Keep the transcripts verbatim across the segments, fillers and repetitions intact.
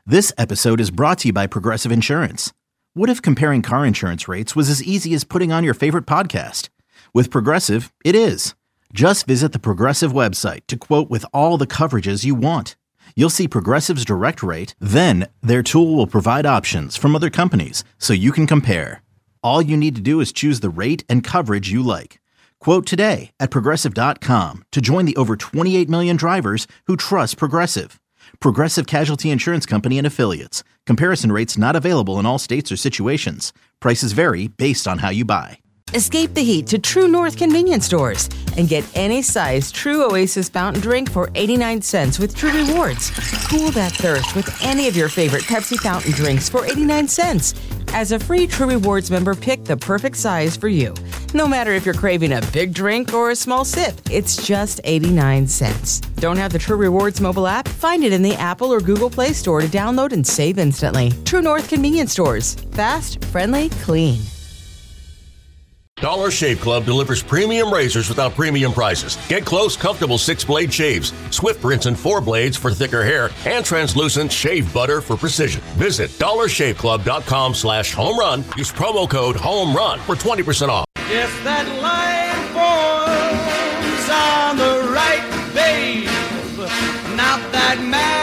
This episode is brought to you by Progressive Insurance. What if comparing car insurance rates was as easy as putting on your favorite podcast? With Progressive, it is. Just visit the Progressive website to quote with all the coverages you want. You'll see Progressive's direct rate, then their tool will provide options from other companies so you can compare. All you need to do is choose the rate and coverage you like. Quote today at progressive dot com to join the over twenty-eight million drivers who trust Progressive. Progressive Casualty Insurance Company and Affiliates. Comparison rates not available in all states or situations. Prices vary based on how you buy. Escape the heat to True North convenience stores and get any size True Oasis fountain drink for eighty-nine cents with True Rewards. Cool that thirst with any of your favorite Pepsi fountain drinks for eighty-nine cents. As a free True Rewards member, pick the perfect size for you. No matter if you're craving a big drink or a small sip, it's just eighty-nine cents. Don't have the True Rewards mobile app? Find it in the Apple or Google Play Store to download and save instantly. True North convenience stores. Fast, friendly, clean. Dollar Shave Club delivers premium razors without premium prices. Get close, comfortable six-blade shaves, swift rinse and four blades for thicker hair, and translucent shave butter for precision. Visit dollar shave club dot com slash home run. Use promo code HOMERUN for twenty percent off. Yes, that line forms on the right, babe. Not that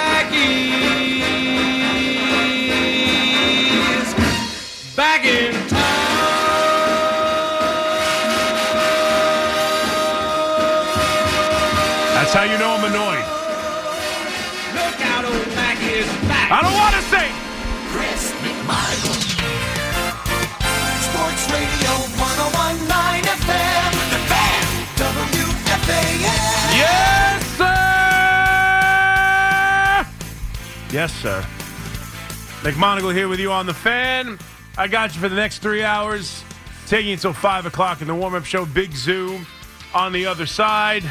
Maggie's back in town. That's how you know I'm annoyed. Look out, old Maggie is back. I don't want to sing. Chris McMichael. Sports Radio one oh one point nine F M. The Fan. W F A N. Yes, sir. Yes, sir. McMonagle here with you on The Fan. I got you for the next three hours. Taking you until five o'clock in the warm-up show. Big Zoo on the other side.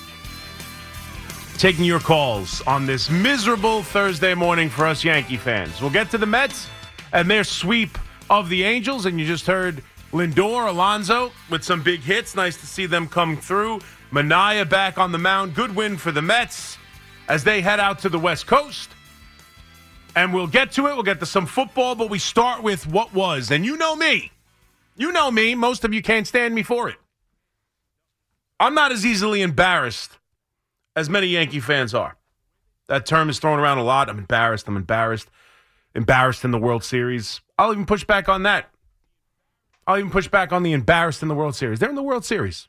Taking your calls on this miserable Thursday morning for us Yankee fans. We'll get to the Mets and their sweep of the Angels, and you just heard Lindor, Alonso with some big hits. Nice to see them come through. Manaea back on the mound. Good win for the Mets as they head out to the West Coast. And we'll get to it. We'll get to some football, but we start with what was. And you know me. You know me. Most of you can't stand me for it. I'm not as easily embarrassed as many Yankee fans are. That term is thrown around a lot. I'm embarrassed. I'm embarrassed. Embarrassed in the World Series. I'll even push back on that. I'll even push back on the embarrassed in the World Series. They're in the World Series.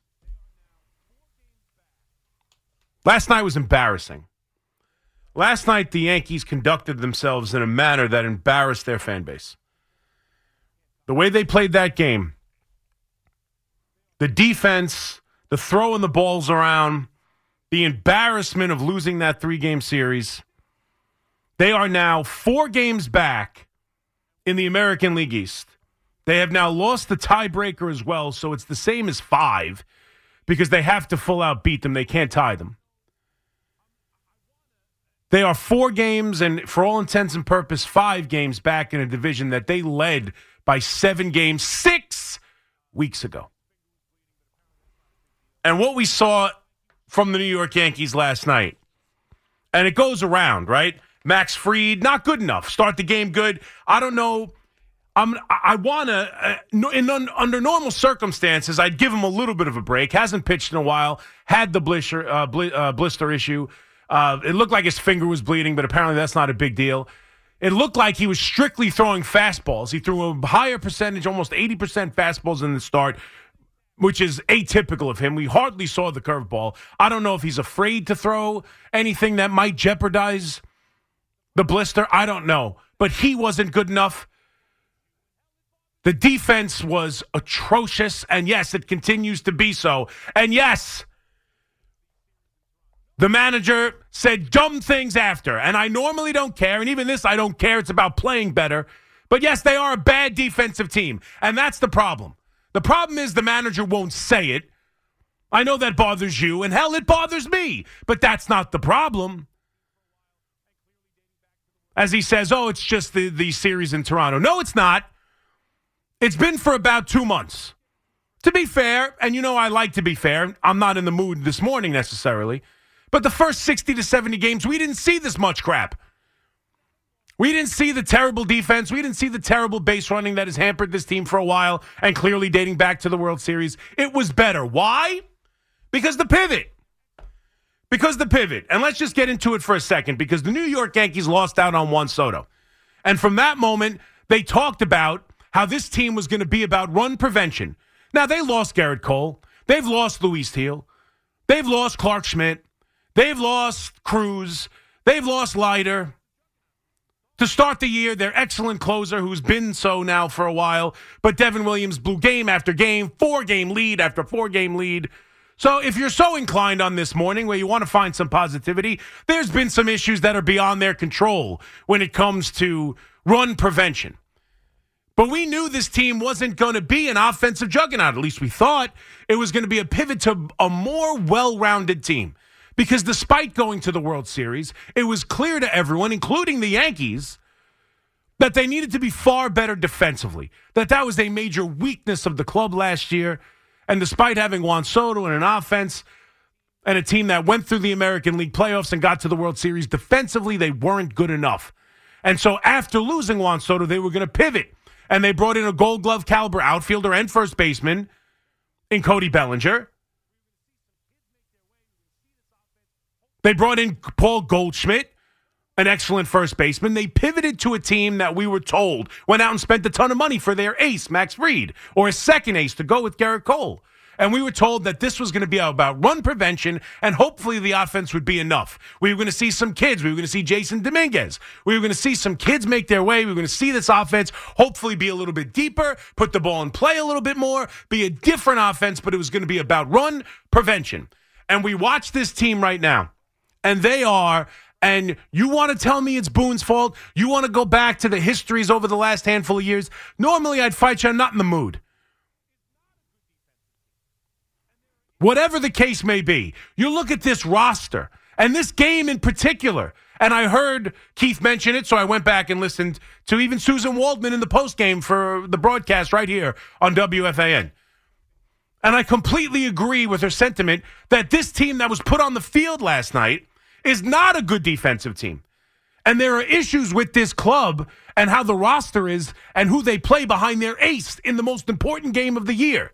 Last night was embarrassing. Last night, the Yankees conducted themselves in a manner that embarrassed their fan base. The way they played that game, the defense, the throwing the balls around, the embarrassment of losing that three-game series. They are now four games back in the American League East. They have now lost the tiebreaker as well, so it's the same as five because they have to full out beat them. They can't tie them. They are four games and, for all intents and purposes, five games back in a division that they led by seven games six weeks ago. And what we saw from the New York Yankees last night. And it goes around, right? Max Fried, not good enough. Start the game good. I don't know. I'm, I want to, uh, in under normal circumstances, I'd give him a little bit of a break. Hasn't pitched in a while. Had the blister, uh, bl- uh, blister issue. Uh, it looked like his finger was bleeding, but apparently that's not a big deal. It looked like he was strictly throwing fastballs. He threw a higher percentage, almost eighty percent fastballs in the start, which is atypical of him. We hardly saw the curveball. I don't know if he's afraid to throw anything that might jeopardize the blister. I don't know. But he wasn't good enough. The defense was atrocious, and yes, it continues to be so. And yes, the manager said dumb things after, and I normally don't care, and even this I don't care. It's about playing better. But yes, they are a bad defensive team, and that's the problem. The problem is the manager won't say it. I know that bothers you, and hell, it bothers me. But that's not the problem. As he says, oh, it's just the, the series in Toronto. No, it's not. It's been for about two months. To be fair, and you know I like to be fair, I'm not in the mood this morning necessarily, but the first sixty to seventy games, we didn't see this much crap. We didn't see the terrible defense. We didn't see the terrible base running that has hampered this team for a while and clearly dating back to the World Series. It was better. Why? Because the pivot. Because the pivot. And let's just get into it for a second because the New York Yankees lost out on Juan Soto. And from that moment, they talked about how this team was going to be about run prevention. Now, they lost Garrett Cole. They've lost Luis Teal. They've lost Clark Schmidt. They've lost Cruz. They've lost Leiter. To start the year, their excellent closer, who's been so now for a while, but Devin Williams blew game after game, four-game lead after four-game lead. So if you're so inclined on this morning where you want to find some positivity, there's been some issues that are beyond their control when it comes to run prevention. But we knew this team wasn't going to be an offensive juggernaut. At least we thought it was going to be a pivot to a more well-rounded team. Because despite going to the World Series, it was clear to everyone, including the Yankees, that they needed to be far better defensively. That that was a major weakness of the club last year. And despite having Juan Soto and an offense and a team that went through the American League playoffs and got to the World Series, defensively they weren't good enough. And so after losing Juan Soto, they were going to pivot. And they brought in a Gold Glove caliber outfielder and first baseman in Cody Bellinger. They brought in Paul Goldschmidt, an excellent first baseman. They pivoted to a team that we were told went out and spent a ton of money for their ace, Max Fried, or a second ace to go with Garrett Cole. And we were told that this was going to be about run prevention, and hopefully the offense would be enough. We were going to see some kids. We were going to see Jason Dominguez. We were going to see some kids make their way. We were going to see this offense hopefully be a little bit deeper, put the ball in play a little bit more, be a different offense, but it was going to be about run prevention. And we watch this team right now. And they are, and you want to tell me it's Boone's fault? You want to go back to the histories over the last handful of years? Normally I'd fight you. I'm not in the mood. Whatever the case may be, you look at this roster and this game in particular, and I heard Keith mention it, so I went back and listened to even Susan Waldman in the postgame for the broadcast right here on W F A N. And I completely agree with her sentiment that this team that was put on the field last night is not a good defensive team. And there are issues with this club and how the roster is and who they play behind their ace in the most important game of the year.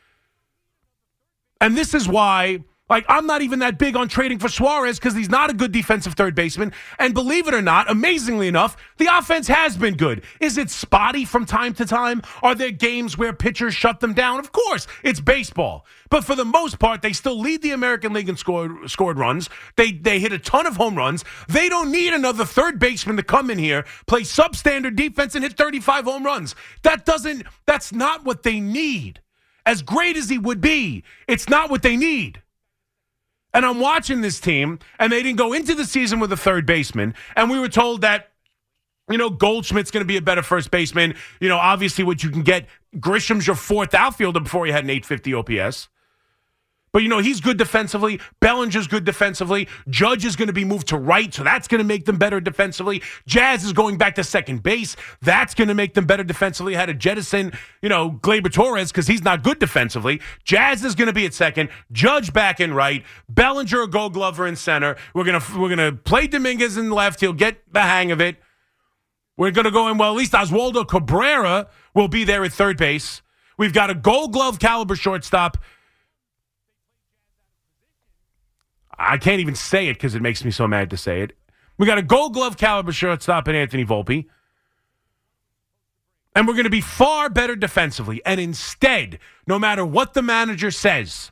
And this is why, like, I'm not even that big on trading for Suarez because he's not a good defensive third baseman. And believe it or not, amazingly enough, the offense has been good. Is it spotty from time to time? Are there games where pitchers shut them down? Of course, it's baseball. But for the most part, they still lead the American League in scored, scored runs. They, they hit a ton of home runs. They don't need another third baseman to come in here, play substandard defense, and hit thirty-five home runs. That doesn't, that's not what they need. As great as he would be, it's not what they need. And I'm watching this team, and they didn't go into the season with a third baseman, and we were told that, you know, Goldschmidt's going to be a better first baseman. You know, obviously what you can get, Grisham's your fourth outfielder before he had an eight fifty O P S. But, you know, he's good defensively. Bellinger's good defensively. Judge is going to be moved to right, so that's going to make them better defensively. Jazz is going back to second base. That's going to make them better defensively. Had to jettison, you know, Gleyber Torres because he's not good defensively. Jazz is going to be at second. Judge back in right. Bellinger or Gold Glover in center. We're going to we're going to play Dominguez in left. He'll get the hang of it. We're going to go in, well, at least Oswaldo Cabrera will be there at third base. We've got a Gold Glove caliber shortstop. I can't even say it because it makes me so mad to say it. We got a Gold Glove caliber shortstop in Anthony Volpe. And we're going to be far better defensively. And instead, no matter what the manager says,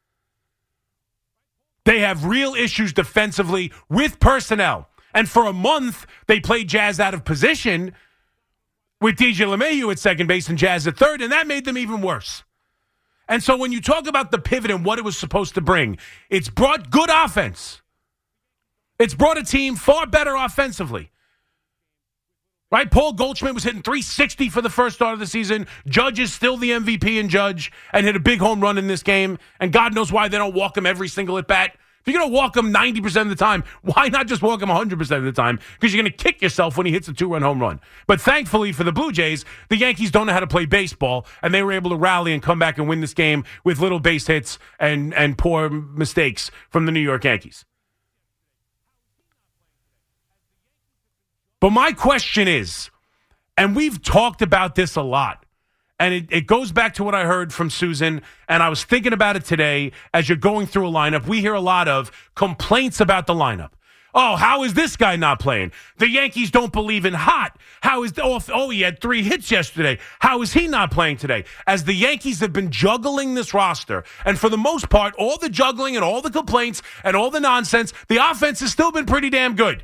they have real issues defensively with personnel. And for a month, they played Jazz out of position with D J LeMahieu at second base and Jazz at third, and that made them even worse. And so when you talk about the pivot and what it was supposed to bring, it's brought good offense. It's brought a team far better offensively. Right? Paul Goldschmidt was hitting three sixty for the first start of the season. Judge is still the M V P in Judge and hit a big home run in this game. And God knows why they don't walk him every single at bat. If you're going to walk him ninety percent of the time, why not just walk him one hundred percent of the time? Because you're going to kick yourself when he hits a two-run home run. But thankfully for the Blue Jays, the Yankees don't know how to play baseball, and they were able to rally and come back and win this game with little base hits and, and poor mistakes from the New York Yankees. But my question is, and we've talked about this a lot, and it, it goes back to what I heard from Susan, and I was thinking about it today as you're going through a lineup. We hear a lot of complaints about the lineup. Oh, how is this guy not playing? The Yankees don't believe in hot. How is the, oh, oh, he had three hits yesterday. How is he not playing today? As the Yankees have been juggling this roster, and for the most part, all the juggling and all the complaints and all the nonsense, the offense has still been pretty damn good.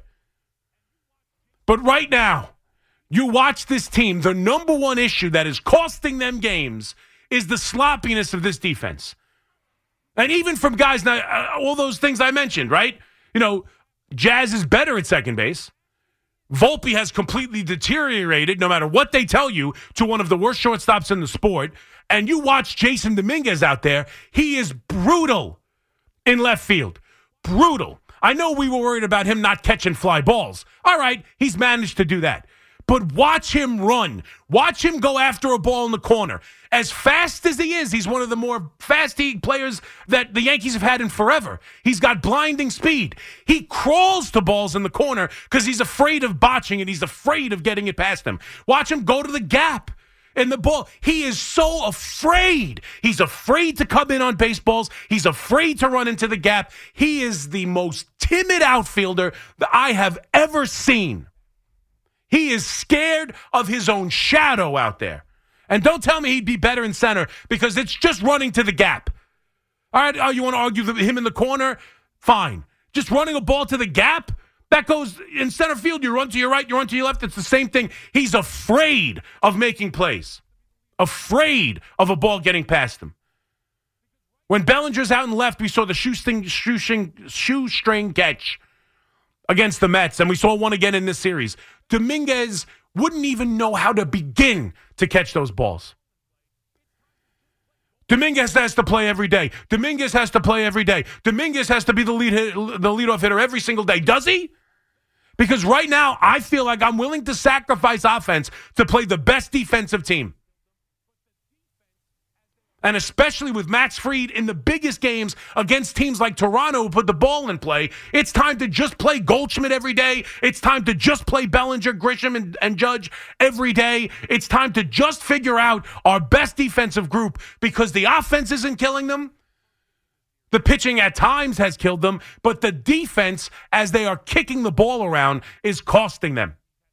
But right now, you watch this team, the number one issue that is costing them games is the sloppiness of this defense. And even from guys, now, uh, all those things I mentioned, right? You know, Jazz is better at second base. Volpe has completely deteriorated, no matter what they tell you, to one of the worst shortstops in the sport. And you watch Jason Dominguez out there, he is brutal in left field. Brutal. I know we were worried about him not catching fly balls. All right, he's managed to do that. But watch him run. Watch him go after a ball in the corner. As fast as he is, he's one of the more fast players that the Yankees have had in forever. He's got blinding speed. He crawls to balls in the corner because he's afraid of botching it. He's afraid of getting it past him. Watch him go to the gap in the ball. He is so afraid. He's afraid to come in on baseballs. He's afraid to run into the gap. He is the most timid outfielder that I have ever seen. He is scared of his own shadow out there. And don't tell me he'd be better in center because it's just running to the gap. All right, oh, you want to argue the, him in the corner? Fine. Just running a ball to the gap? That goes in center field. You run to your right, you run to your left. It's the same thing. He's afraid of making plays. Afraid of a ball getting past him. When Bellinger's out and left, we saw the shoestring, shoestring, shoestring catch against the Mets, and we saw one again in this series. Dominguez wouldn't even know how to begin to catch those balls. Dominguez has to play every day. Dominguez has to play every day. Dominguez has to be the lead hit, the leadoff hitter every single day. Does he? Because right now, I feel like I'm willing to sacrifice offense to play the best defensive team. And especially with Max Fried in the biggest games against teams like Toronto who put the ball in play, it's time to just play Goldschmidt every day. It's time to just play Bellinger, Grisham, and, and Judge every day. It's time to just figure out our best defensive group because the offense isn't killing them. The pitching at times has killed them, but the defense, as they are kicking the ball around, is costing them.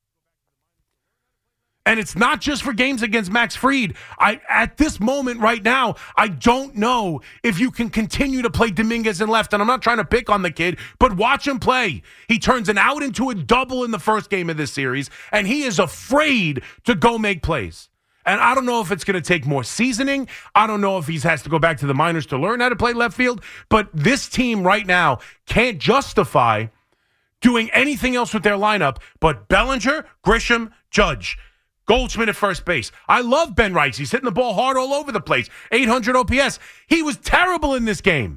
And it's not just for games against Max Fried. I, at this moment right now, I don't know if you can continue to play Dominguez in left. And I'm not trying to pick on the kid, but watch him play. He turns an out into a double in the first game of this series, and he is afraid to go make plays. And I don't know if it's going to take more seasoning. I don't know if he has to go back to the minors to learn how to play left field. But this team right now can't justify doing anything else with their lineup but Bellinger, Grisham, Judge. Goldschmidt at first base. I love Ben Rice. He's hitting the ball hard all over the place. eight hundred O P S. He was terrible in this game.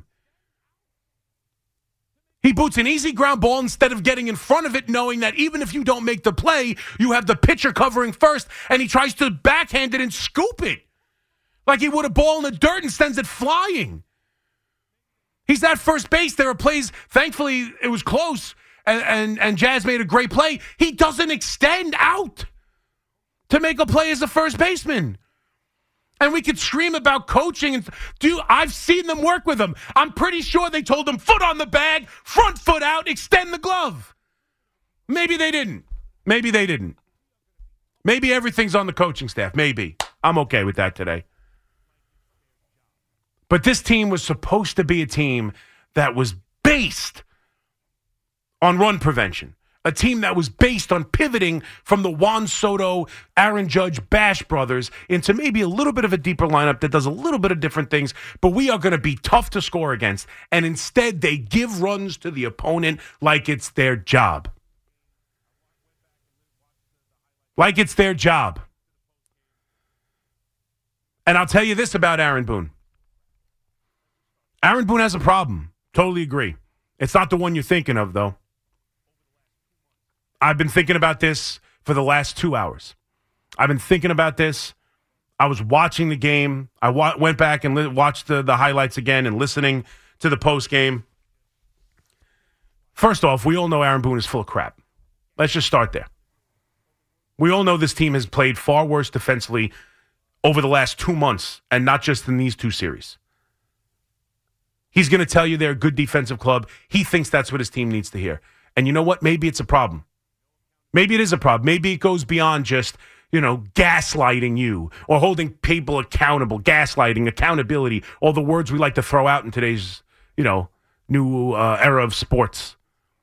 He boots an easy ground ball instead of getting in front of it, knowing that even if you don't make the play, you have the pitcher covering first, and he tries to backhand it and scoop it like he would a ball in the dirt and sends it flying. He's at first base. There are plays. Thankfully, it was close, and, and, and Jazz made a great play. He doesn't extend out to make a play as a first baseman. And we could scream about coaching. And do I've seen them work with him. I'm pretty sure they told him, foot on the bag, front foot out, extend the glove. Maybe they didn't. Maybe they didn't. Maybe everything's on the coaching staff. Maybe. I'm okay with that today. But this team was supposed to be a team that was based on run prevention. A team that was based on pivoting from the Juan Soto, Aaron Judge, Bash brothers into maybe a little bit of a deeper lineup that does a little bit of different things, but we are going to be tough to score against. And instead, they give runs to the opponent like it's their job. Like it's their job. And I'll tell you this about Aaron Boone. Aaron Boone has a problem. Totally agree. It's not the one you're thinking of, though. I've been thinking about this for the last two hours. I've been thinking about this. I was watching the game. I wa- went back and li- watched the, the highlights again and listening to the post game. First off, we all know Aaron Boone is full of crap. Let's just start there. We all know this team has played far worse defensively over the last two months, and not just in these two series. He's going to tell you they're a good defensive club. He thinks that's what his team needs to hear. And you know what? Maybe it's a problem. Maybe it is a problem. Maybe it goes beyond just, you know, gaslighting you or holding people accountable. Gaslighting, accountability, all the words we like to throw out in today's, you know, new uh, era of sports.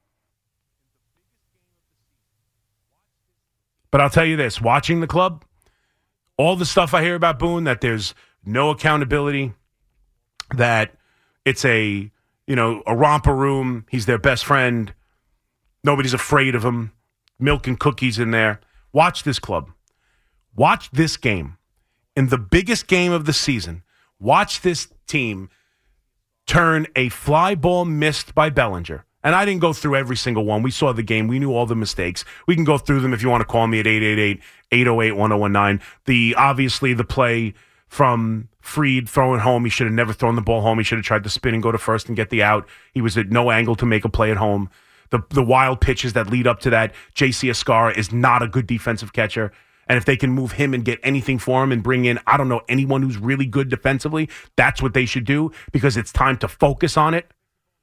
But I'll tell you this, watching the club, all the stuff I hear about Boone, that there's no accountability, that it's a, you know, a romper room, he's their best friend, nobody's afraid of him, milk and cookies in there. Watch this club. Watch this game. In the biggest game of the season, watch this team turn a fly ball missed by Bellinger. And I didn't go through every single one. We saw the game. We knew all the mistakes. We can go through them if you want to call me at eight eight eight, eight oh eight, one oh one nine. The obviously the play from Fried throwing home. He should have never thrown the ball home. He should have tried to spin and go to first and get the out. He was at no angle to make a play at home. The the wild pitches that lead up to that. J C Escarra is not a good defensive catcher. And if they can move him and get anything for him and bring in, I don't know, anyone who's really good defensively, that's what they should do because it's time to focus on it.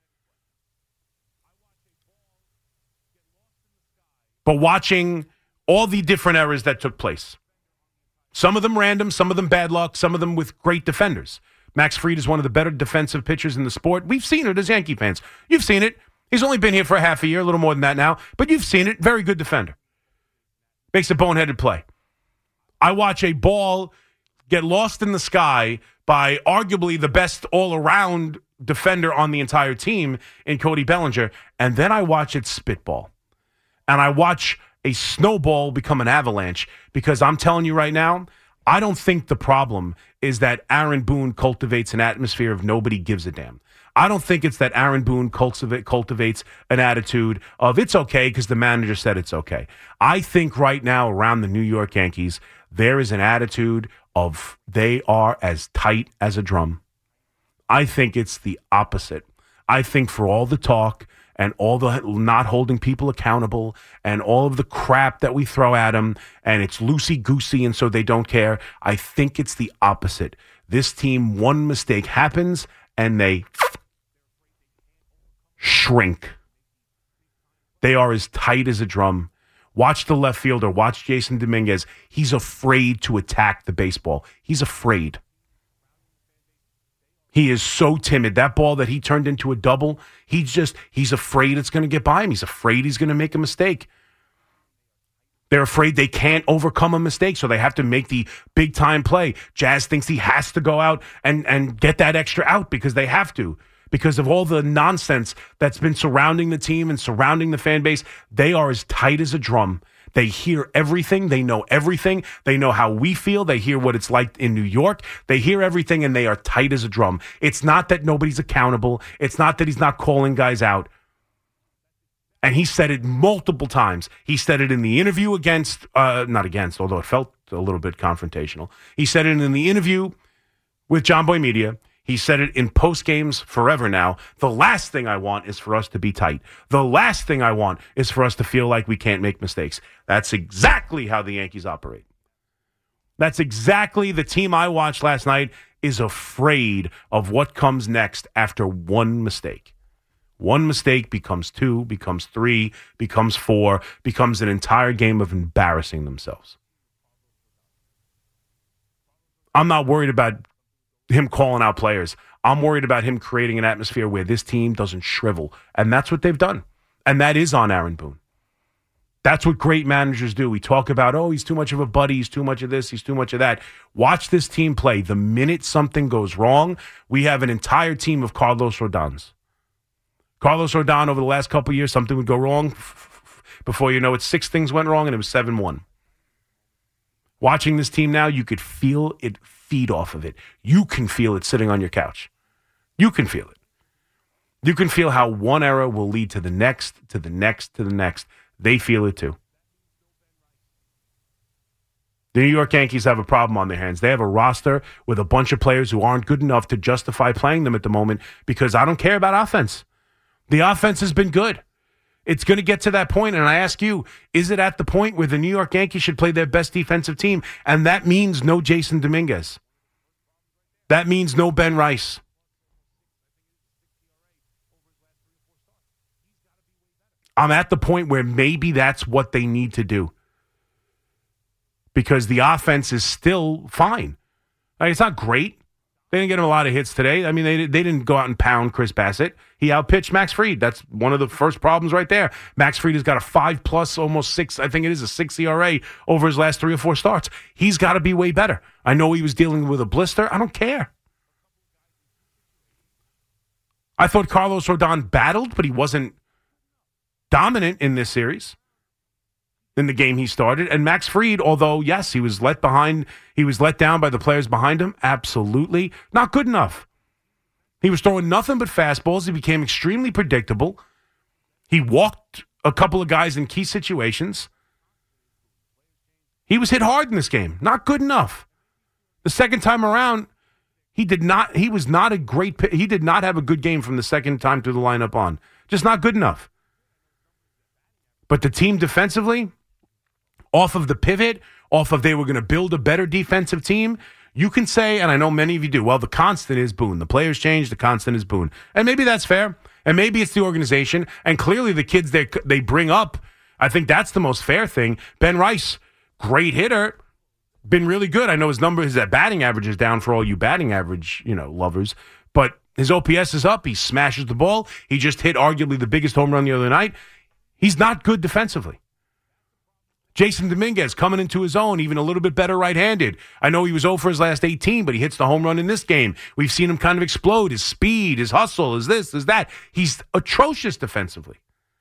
But watching all the different errors that took place. Some of them random, some of them bad luck, some of them with great defenders. Max Fried is one of the better defensive pitchers in the sport. We've seen it as Yankee fans. You've seen it. He's only been here for a half a year, a little more than that now, but you've seen it. Very good defender. Makes a boneheaded play. I watch a ball get lost in the sky by arguably the best all-around defender on the entire team in Cody Bellinger, and then I watch it spitball. And I watch a snowball become an avalanche because I'm telling you right now, I don't think the problem is that Aaron Boone cultivates an atmosphere of nobody gives a damn. I don't think it's that Aaron Boone cultivate, cultivates an attitude of it's okay because the manager said it's okay. I think right now around the New York Yankees, there is an attitude of they are as tight as a drum. I think it's the opposite. I think for all the talk and all the not holding people accountable and all of the crap that we throw at them, and it's loosey-goosey and so they don't care, I think it's the opposite. This team, one mistake happens, and they shrink. They are as tight as a drum. Watch the left fielder. Watch Jason Dominguez. He's afraid to attack the baseball. He's afraid. He is so timid. That ball that he turned into a double, he's just, he's afraid it's going to get by him. He's afraid he's going to make a mistake. They're afraid they can't overcome a mistake, so they have to make the big-time play. Jazz thinks he has to go out and, and get that extra out because they have to. Because of all the nonsense that's been surrounding the team and surrounding the fan base, they are as tight as a drum. They hear everything. They know everything. They know how we feel. They hear what it's like in New York. They hear everything, and they are tight as a drum. It's not that nobody's accountable. It's not that he's not calling guys out. And he said it multiple times. He said it in the interview against, uh, not against, although it felt a little bit confrontational. He said it in the interview with John Boy Media. He said it in post games forever now. The last thing I want is for us to be tight. The last thing I want is for us to feel like we can't make mistakes. That's exactly how the Yankees operate. That's exactly the team I watched last night is afraid of what comes next after one mistake. One mistake becomes two, becomes three, becomes four, becomes an entire game of embarrassing themselves. I'm not worried about him calling out players. I'm worried about him creating an atmosphere where this team doesn't shrivel. And that's what they've done. And that is on Aaron Boone. That's what great managers do. We talk about, oh, he's too much of a buddy. He's too much of this. He's too much of that. Watch this team play. The minute something goes wrong, we have an entire team of Carlos Rodons. Carlos Rodon, over the last couple of years, something would go wrong. Before you know it, six things went wrong, and it was seven one. Watching this team now, you could feel it feed off of it. You can feel it sitting on your couch. You can feel it. You can feel how one era will lead to the next, to the next, to the next. They feel it too. The New York Yankees have a problem on their hands. They have a roster with a bunch of players who aren't good enough to justify playing them at the moment because I don't care about offense. The offense has been good. It's going to get to that point, and I ask you, is it at the point where the New York Yankees should play their best defensive team? And that means no Jason Dominguez. That means no Ben Rice. I'm at the point where maybe that's what they need to do. Because the offense is still fine. Like, it's not great. They didn't get him a lot of hits today. I mean, they they didn't go out and pound Chris Bassett. He outpitched Max Fried. That's one of the first problems right there. Max Fried has got a five plus, almost six, I think it is a six E R A over his last three or four starts. He's got to be way better. I know he was dealing with a blister. I don't care. I thought Carlos Rodon battled, but he wasn't dominant in this series. In the game he started. And Max Fried, although, yes, he was let behind, he was let down by the players behind him, absolutely not good enough. He was throwing nothing but fastballs. He became extremely predictable. He walked a couple of guys in key situations. He was hit hard in this game. Not good enough. The second time around, he did not, he was not a great, he did not have a good game from the second time through the lineup on. Just not good enough. But the team defensively, off of the pivot, off of they were going to build a better defensive team, you can say, and I know many of you do, well, the constant is Boone. The players change, the constant is Boone. And maybe that's fair. And maybe it's the organization. And clearly the kids they, they bring up, I think that's the most fair thing. Ben Rice, great hitter, been really good. I know his number, his batting average is down for all you batting average, you know, lovers. But his O P S is up. He smashes the ball. He just hit arguably the biggest home run the other night. He's not good defensively. Jason Dominguez coming into his own, even a little bit better right-handed. I know he was oh for his last eighteen, but he hits the home run in this game. We've seen him kind of explode. His speed, his hustle, his this, his that. He's atrocious defensively.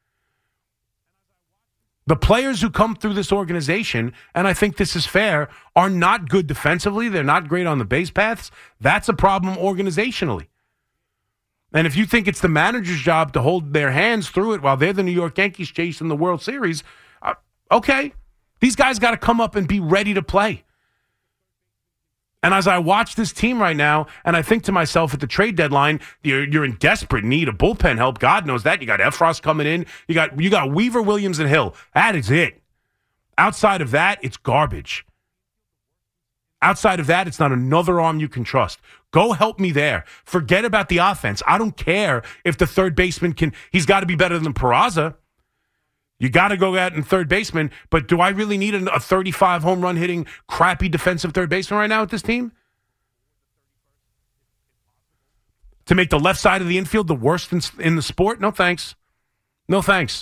The players who come through this organization, and I think this is fair, are not good defensively. They're not great on the base paths. That's a problem organizationally. And if you think it's the manager's job to hold their hands through it while they're the New York Yankees chasing the World Series, uh, okay. These guys got to come up and be ready to play. And as I watch this team right now, and I think to myself at the trade deadline, you're, you're in desperate need of bullpen help. God knows that. You got Efros coming in. You got you got Weaver, Williams, and Hill. That is it. Outside of that, it's garbage. Outside of that, it's not another arm you can trust. Go help me there. Forget about the offense. I don't care if the third baseman can. He's got to be better than Peraza. You got to go out in third baseman, but do I really need a thirty-five home run hitting crappy defensive third baseman right now with this team? To make the left side of the infield the worst in, in the sport? No thanks. No thanks.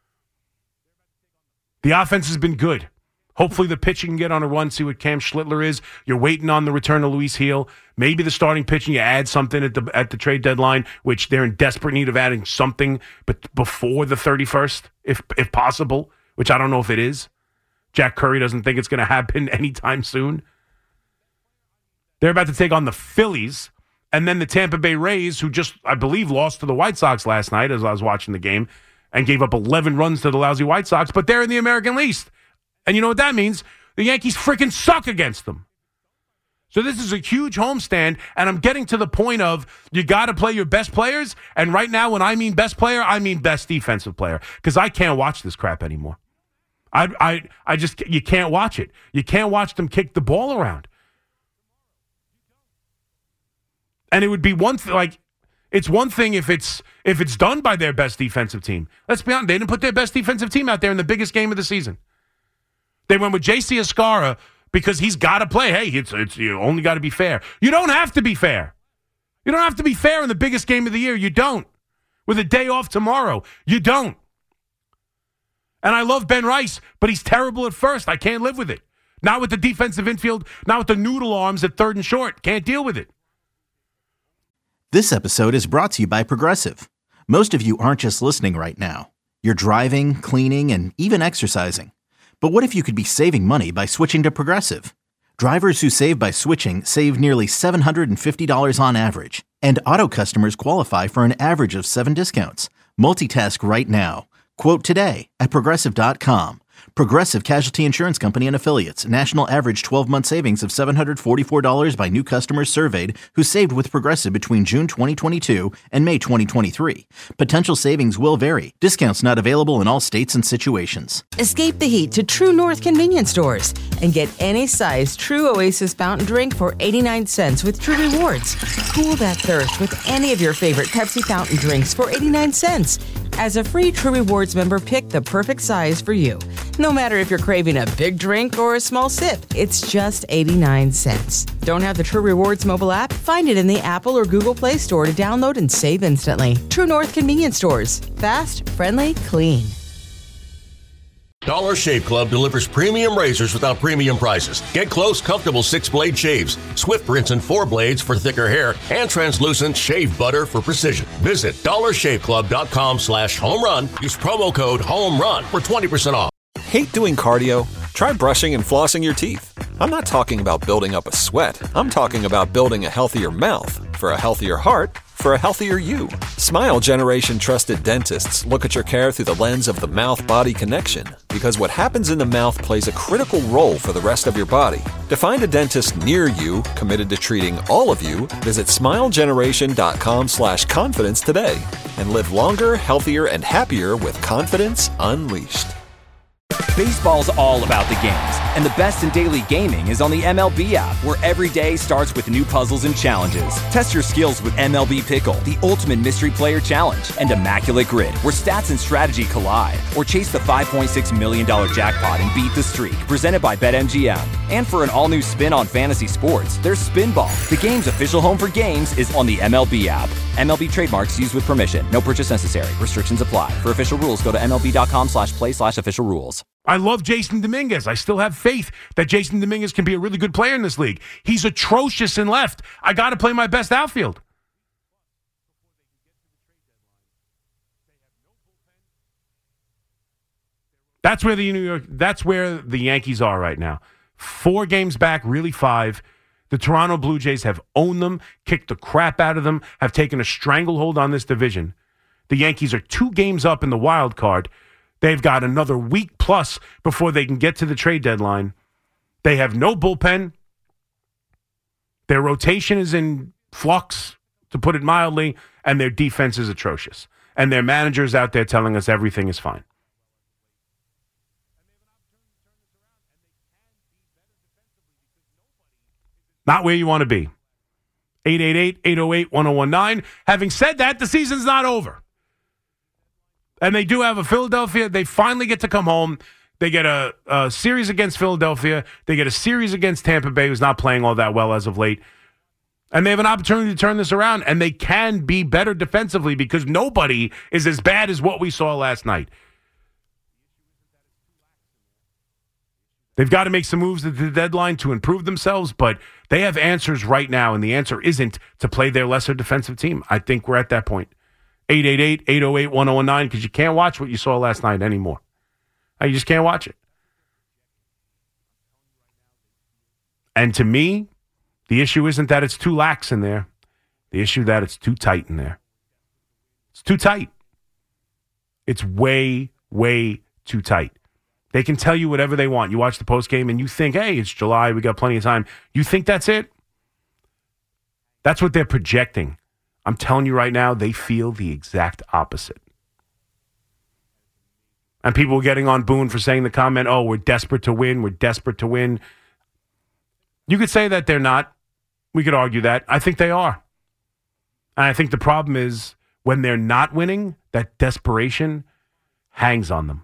The offense has been good. Hopefully the pitching can get on a run, see what Cam Schlittler is. You're waiting on the return of Luis Gil. Maybe the starting pitching, you add something at the at the trade deadline, which they're in desperate need of adding something but before the thirty-first, if if possible, which I don't know if it is. Jack Curry doesn't think it's going to happen anytime soon. They're about to take on the Phillies and then the Tampa Bay Rays, who just, I believe, lost to the White Sox last night as I was watching the game and gave up eleven runs to the lousy White Sox, but they're in the American East. And you know what that means? The Yankees freaking suck against them. So this is a huge homestand, and I'm getting to the point of you got to play your best players. And right now, when I mean best player, I mean best defensive player, because I can't watch this crap anymore. I, I, I just you can't watch it. You can't watch them kick the ball around. And it would be one thing, like it's one thing if it's if it's done by their best defensive team. Let's be honest, they didn't put their best defensive team out there in the biggest game of the season. They went with J C Escara because he's got to play. Hey, it's it's you only got to be fair. You don't have to be fair. You don't have to be fair in the biggest game of the year. You don't. With a day off tomorrow, you don't. And I love Ben Rice, but he's terrible at first. I can't live with it. Not with the defensive infield, not with the noodle arms at third and short. Can't deal with it. This episode is brought to you by Progressive. Most of you aren't just listening right now. You're driving, cleaning, and even exercising. But what if you could be saving money by switching to Progressive? Drivers who save by switching save nearly seven hundred fifty dollars on average. And auto customers qualify for an average of seven discounts. Multitask right now. Quote today at Progressive dot com. Progressive Casualty Insurance Company and Affiliates. National average twelve-month savings of seven hundred forty-four dollars by new customers surveyed who saved with Progressive between June twenty twenty-two and May twenty twenty-three. Potential savings will vary. Discounts not available in all states and situations. Escape the heat to True North convenience stores and get any size True Oasis fountain drink for eighty-nine cents with True Rewards. Cool that thirst with any of your favorite Pepsi fountain drinks for eighty-nine cents. As a free True Rewards member, pick the perfect size for you. No matter if you're craving a big drink or a small sip, it's just eighty-nine cents. Don't have the True Rewards mobile app? Find it in the Apple or Google Play Store to download and save instantly. True North convenience stores. Fast, friendly, clean. Dollar Shave Club delivers premium razors without premium prices. Get close, comfortable six-blade shaves, Swift rinse and four blades for thicker hair, and translucent shave butter for precision. Visit dollarshaveclub.com slash home run. Use promo code HOMERUN for twenty percent off. Hate doing cardio? Try brushing and flossing your teeth. I'm not talking about building up a sweat. I'm talking about building a healthier mouth for a healthier heart for a healthier you. Smile Generation trusted dentists look at your care through the lens of the mouth-body connection, because what happens in the mouth plays a critical role for the rest of your body. To find a dentist near you committed to treating all of you, visit smilegeneration.com slash confidence today and live longer, healthier, and happier with confidence unleashed. Baseball's all about the games, and the best in daily gaming is on the M L B app, where every day starts with new puzzles and challenges. Test your skills with M L B Pickle, the ultimate mystery player challenge, and Immaculate Grid, where stats and strategy collide. Or chase the five point six million dollars jackpot and beat the streak, presented by BetMGM. And for an all-new spin on fantasy sports, there's Spinball. The game's official home for games is on the M L B app. M L B trademarks used with permission. No purchase necessary. Restrictions apply. For official rules, go to MLB.com slash play slash official rules. I love Jason Dominguez. I still have faith that Jason Dominguez can be a really good player in this league. He's atrocious in left. I got to play my best outfield. That's where the New York. That's where the Yankees are right now. Four games back, really five. The Toronto Blue Jays have owned them, kicked the crap out of them, have taken a stranglehold on this division. The Yankees are two games up in the wild card. They've got another week plus before they can get to the trade deadline. They have no bullpen. Their rotation is in flux, to put it mildly, and their defense is atrocious. And their manager's out there telling us everything is fine. Not where you want to be. eight eight eight, eight oh eight, one oh one nine. Having said that, the season's not over. And they do have a Philadelphia. They finally get to come home. They get a, a series against Philadelphia. They get a series against Tampa Bay, who's not playing all that well as of late. And they have an opportunity to turn this around. And they can be better defensively because nobody is as bad as what we saw last night. They've got to make some moves at the deadline to improve themselves, but they have answers right now, and the answer isn't to play their lesser defensive team. I think we're at that point. eight eight eight, eight oh eight, one oh one nine, because you can't watch what you saw last night anymore. You just can't watch it. And to me, the issue isn't that it's too lax in there. The issue that it's too tight in there. It's too tight. It's way, way too tight. They can tell you whatever they want. You watch the postgame and you think, hey, it's July, we got plenty of time. You think that's it? That's what they're projecting. I'm telling you right now, they feel the exact opposite. And people were getting on Boone for saying the comment, oh, we're desperate to win, we're desperate to win. You could say that they're not. We could argue that. I think they are. And I think the problem is when they're not winning, that desperation hangs on them.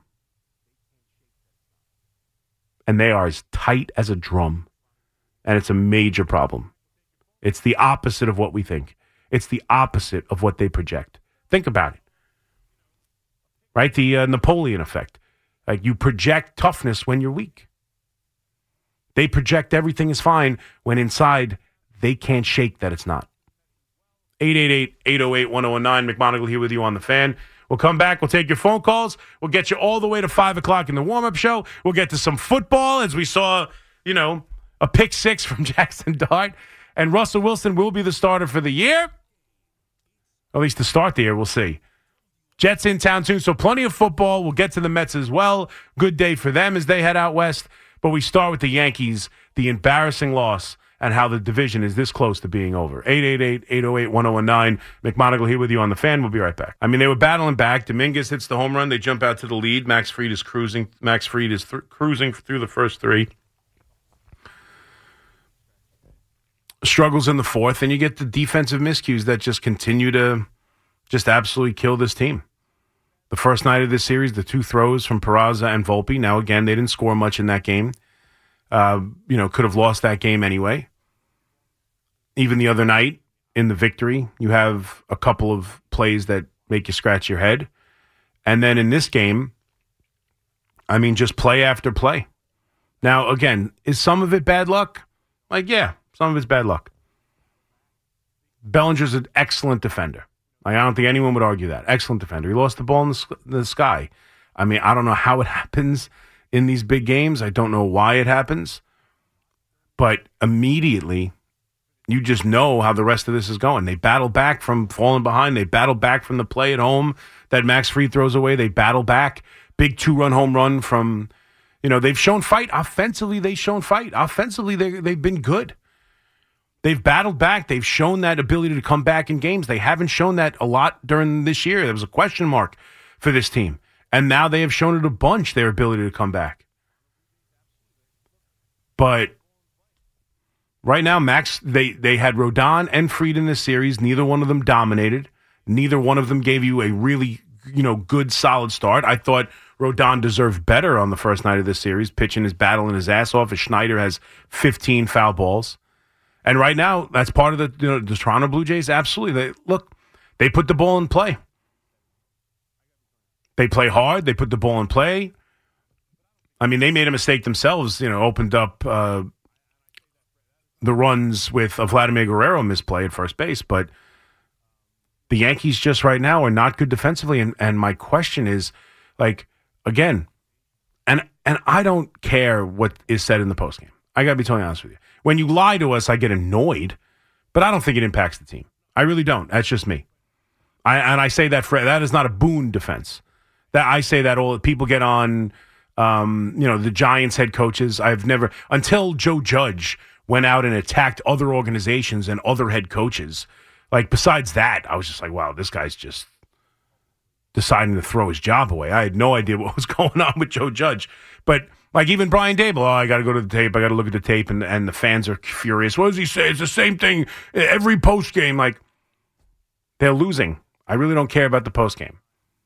And they are as tight as a drum. And it's a major problem. It's the opposite of what we think. It's the opposite of what they project. Think about it. Right? The uh, Napoleon effect. Like you project toughness when you're weak. They project everything is fine when inside they can't shake that it's not. eight eight eight, eight oh eight, one oh one nine. McMonagle here with you on The Fan. We'll come back. We'll take your phone calls. We'll get you all the way to five o'clock in the warm-up show. We'll get to some football as we saw, you know, a pick six from Jackson Dart. And Russell Wilson will be the starter for the year. At least to start the year, we'll see. Jets in town soon, so plenty of football. We'll get to the Mets as well. Good day for them as they head out west. But we start with the Yankees, the embarrassing loss, and how the division is this close to being over. eight eight eight, eight oh eight, one oh one nine. McMonagle here with you on The Fan. We'll be right back. I mean, they were battling back. Dominguez hits the home run. They jump out to the lead. Max Fried is cruising. Max Fried is th- cruising through the first three. Struggles in the fourth, and you get the defensive miscues that just continue to just absolutely kill this team. The first night of this series, the two throws from Peraza and Volpe. Now, again, they didn't score much in that game. Uh, you know, could have lost that game anyway. Even the other night in the victory, you have a couple of plays that make you scratch your head. And then in this game, I mean, just play after play. Now, again, is some of it bad luck? Like, yeah, some of it's bad luck. Bellinger's an excellent defender. Like, I don't think anyone would argue that. Excellent defender. He lost the ball in the, the sky. I mean, I don't know how it happens in these big games. I don't know why it happens. But immediately, you just know how the rest of this is going. They battle back from falling behind. They battle back from the play at home that Max Fried throws away. They battle back. Big two-run home run from, you know, they've shown fight. Offensively, they've shown fight. Offensively, they, they've been good. They've battled back. They've shown that ability to come back in games. They haven't shown that a lot during this year. There was a question mark for this team. And now they have shown it a bunch, their ability to come back. But right now, Max, they, they had Rodon and Fried in this series. Neither one of them dominated. Neither one of them gave you a really, you know, good, solid start. I thought Rodon deserved better on the first night of this series, pitching his battling his ass off as Schneider has fifteen foul balls. And right now, that's part of the, you know, the Toronto Blue Jays. Absolutely. They, look, they put the ball in play. They play hard. They put the ball in play. I mean, they made a mistake themselves, you know, opened up uh, the runs with a Vladimir Guerrero misplay at first base. But the Yankees just right now are not good defensively. And, and my question is, like, again, and and I don't care what is said in the postgame. I got to be totally honest with you. When you lie to us, I get annoyed, but I don't think it impacts the team. I really don't. That's just me. I and I say that for that is not a Boone defense. That I say that all people get on, um, you know, the Giants head coaches. I've never until Joe Judge went out and attacked other organizations and other head coaches. Like besides that, I was just like, wow, this guy's just deciding to throw his job away. I had no idea what was going on with Joe Judge, but. Like even Brian Dable, oh, I got to go to the tape. I got to look at the tape, and, and the fans are furious. What does he say? It's the same thing every post game. Like they're losing. I really don't care about the post game.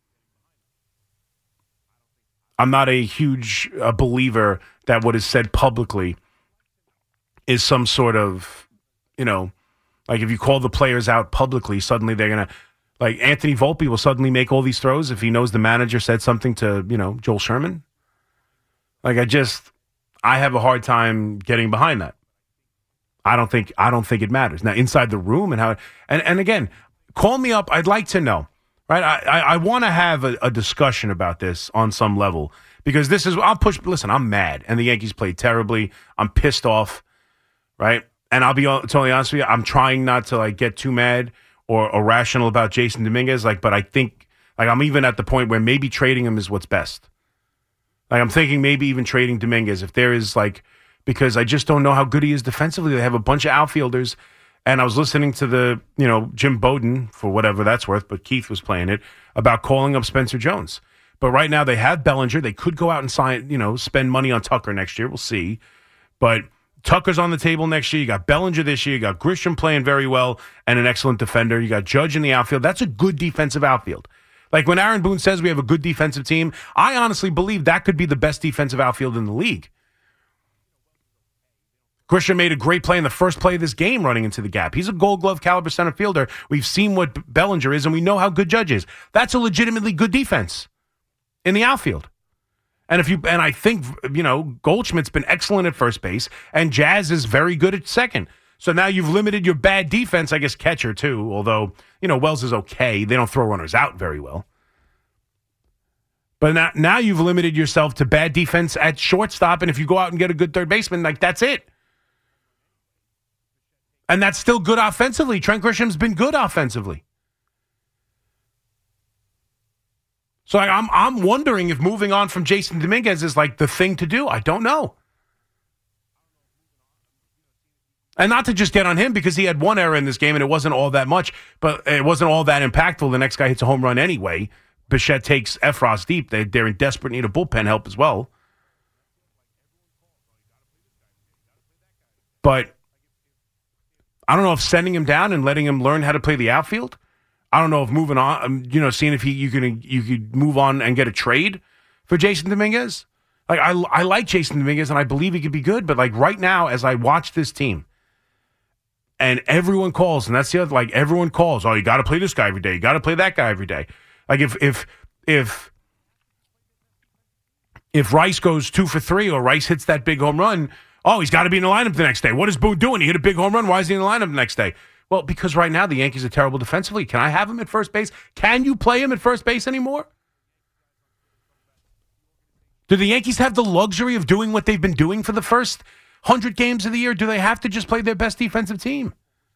I'm not a huge uh, believer that what is said publicly is some sort of, you know, like if you call the players out publicly, suddenly they're gonna like Anthony Volpe will suddenly make all these throws if he knows the manager said something to, you know, Joel Sherman. Like I just, I have a hard time getting behind that. I don't think, I don't think it matters. Now inside the room and how, and, and again, call me up. I'd like to know, right? I, I, I want to have a, a discussion about this on some level because this is, I'll push, listen, I'm mad and the Yankees played terribly. I'm pissed off, right? And I'll be totally honest with you. I'm trying not to like get too mad or irrational about Jason Dominguez. Like, but I think like I'm even at the point where maybe trading him is what's best. Like, I'm thinking maybe even trading Dominguez if there is, like, because I just don't know how good he is defensively. They have a bunch of outfielders, and I was listening to the, you know, Jim Bowden, for whatever that's worth, but Keith was playing it, about calling up Spencer Jones. But right now they have Bellinger. They could go out and sign, you know, spend money on Tucker next year. We'll see. But Tucker's on the table next year. You got Bellinger this year. You got Grisham playing very well and an excellent defender. You got Judge in the outfield. That's a good defensive outfield. Like when Aaron Boone says we have a good defensive team, I honestly believe that could be the best defensive outfield in the league. Grisham made a great play in the first play of this game running into the gap. He's a gold glove caliber center fielder. We've seen what Bellinger is, and we know how good Judge is. That's a legitimately good defense in the outfield. And if you and I think, you know, Goldschmidt's been excellent at first base, and Jazz is very good at second. So now you've limited your bad defense, I guess catcher too, although, you know, Wells is okay. They don't throw runners out very well. But now, now you've limited yourself to bad defense at shortstop, and if you go out and get a good third baseman, like that's it. And that's still good offensively. Trent Grisham's been good offensively. So like, I'm I'm wondering if moving on from Jason Dominguez is like the thing to do. I don't know. And not to just get on him because he had one error in this game and it wasn't all that much, but it wasn't all that impactful. The next guy hits a home run anyway. Bichette takes Efros deep. They, they're in desperate need of bullpen help as well. But I don't know if sending him down and letting him learn how to play the outfield. I don't know if moving on, you know, seeing if he you can you could move on and get a trade for Jason Dominguez. Like I I like Jason Dominguez and I believe he could be good, but like right now as I watch this team, and everyone calls, and that's the other, like everyone calls. Oh, you got to play this guy every day. You got to play that guy every day. Like if if if if Rice goes two for three or Rice hits that big home run, oh, he's got to be in the lineup the next day. What is Boone doing? He hit a big home run. Why is he in the lineup the next day? Well, because right now the Yankees are terrible defensively. Can I have him at first base? Can you play him at first base anymore? Do the Yankees have the luxury of doing what they've been doing for the first one hundred games of the year? Do they have to just play their best defensive team?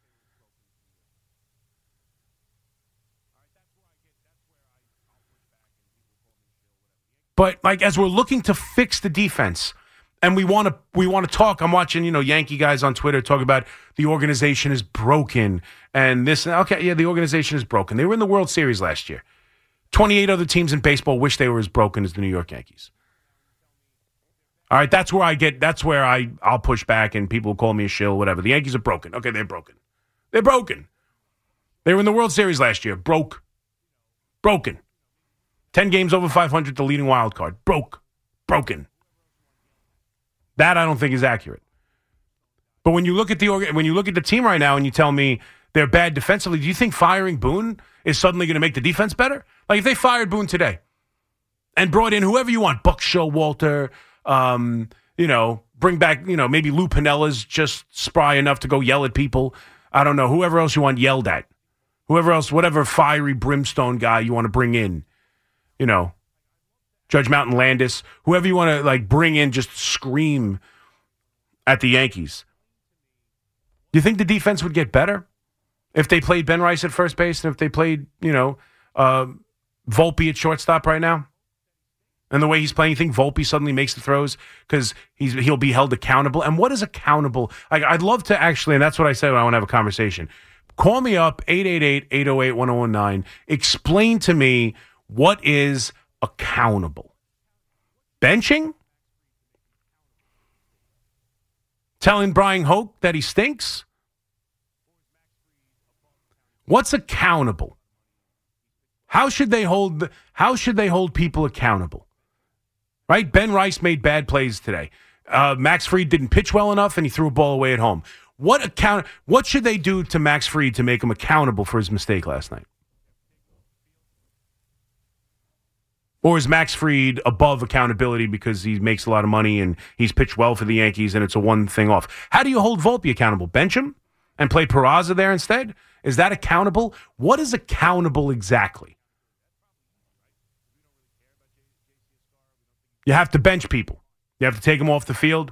But like as we're looking to fix the defense, and we want to we want to talk. I'm watching, you know, Yankee guys on Twitter talk about the organization is broken and this. Okay, yeah, the organization is broken. They were in the World Series last year. twenty-eight other teams in baseball wish they were as broken as the New York Yankees. All right, that's where I get. That's where I I'll push back, and people will call me a shill, whatever. The Yankees are broken. Okay, they're broken. They're broken. They were in the World Series last year. Broke. Broken. Ten games over five hundred, the leading wild card. Broke. Broken. That I don't think is accurate. But when you look at the when you look at the team right now and you tell me they're bad defensively, do you think firing Boone is suddenly going to make the defense better? Like if they fired Boone today and brought in whoever you want, Buck Showalter, um, you know, bring back, you know, maybe Lou Pinella's just spry enough to go yell at people. I don't know, whoever else you want yelled at. Whoever else, whatever fiery brimstone guy you want to bring in, you know. Judge Mountain Landis, whoever you want to like bring in, just scream at the Yankees. Do you think the defense would get better if they played Ben Rice at first base and if they played, you know, uh, Volpe at shortstop right now? And the way he's playing, you think Volpe suddenly makes the throws because he's he'll be held accountable? And what is accountable? Like, I'd love to actually, and that's what I said when I want to have a conversation. Call me up, eight eight eight, eight oh eight, one oh one nine. Explain to me what is accountable. Benching? Telling Brian Hoke that he stinks? What's accountable? How should they hold how should they hold people accountable? Right? Ben Rice made bad plays today. Uh, Max Fried didn't pitch well enough and he threw a ball away at home. What account what should they do to Max Fried to make him accountable for his mistake last night? Or is Max Fried above accountability because he makes a lot of money and he's pitched well for the Yankees and it's a one thing off? How do you hold Volpe accountable? Bench him and play Peraza there instead? Is that accountable? What is accountable exactly? You have to bench people. You have to take them off the field.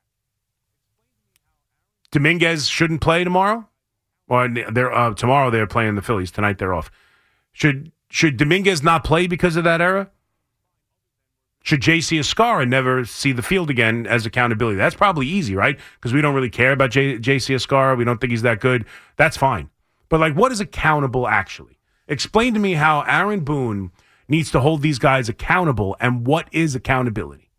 Dominguez shouldn't play tomorrow? Or they're, uh, tomorrow they're playing the Phillies. Tonight they're off. Should, should Dominguez not play because of that error? Should J C Escarra never see the field again as accountability? That's probably easy, right? Because we don't really care about J- J.C. Escarra. We don't think he's that good. That's fine. But, like, what is accountable actually? Explain to me how Aaron Boone needs to hold these guys accountable and what is accountability.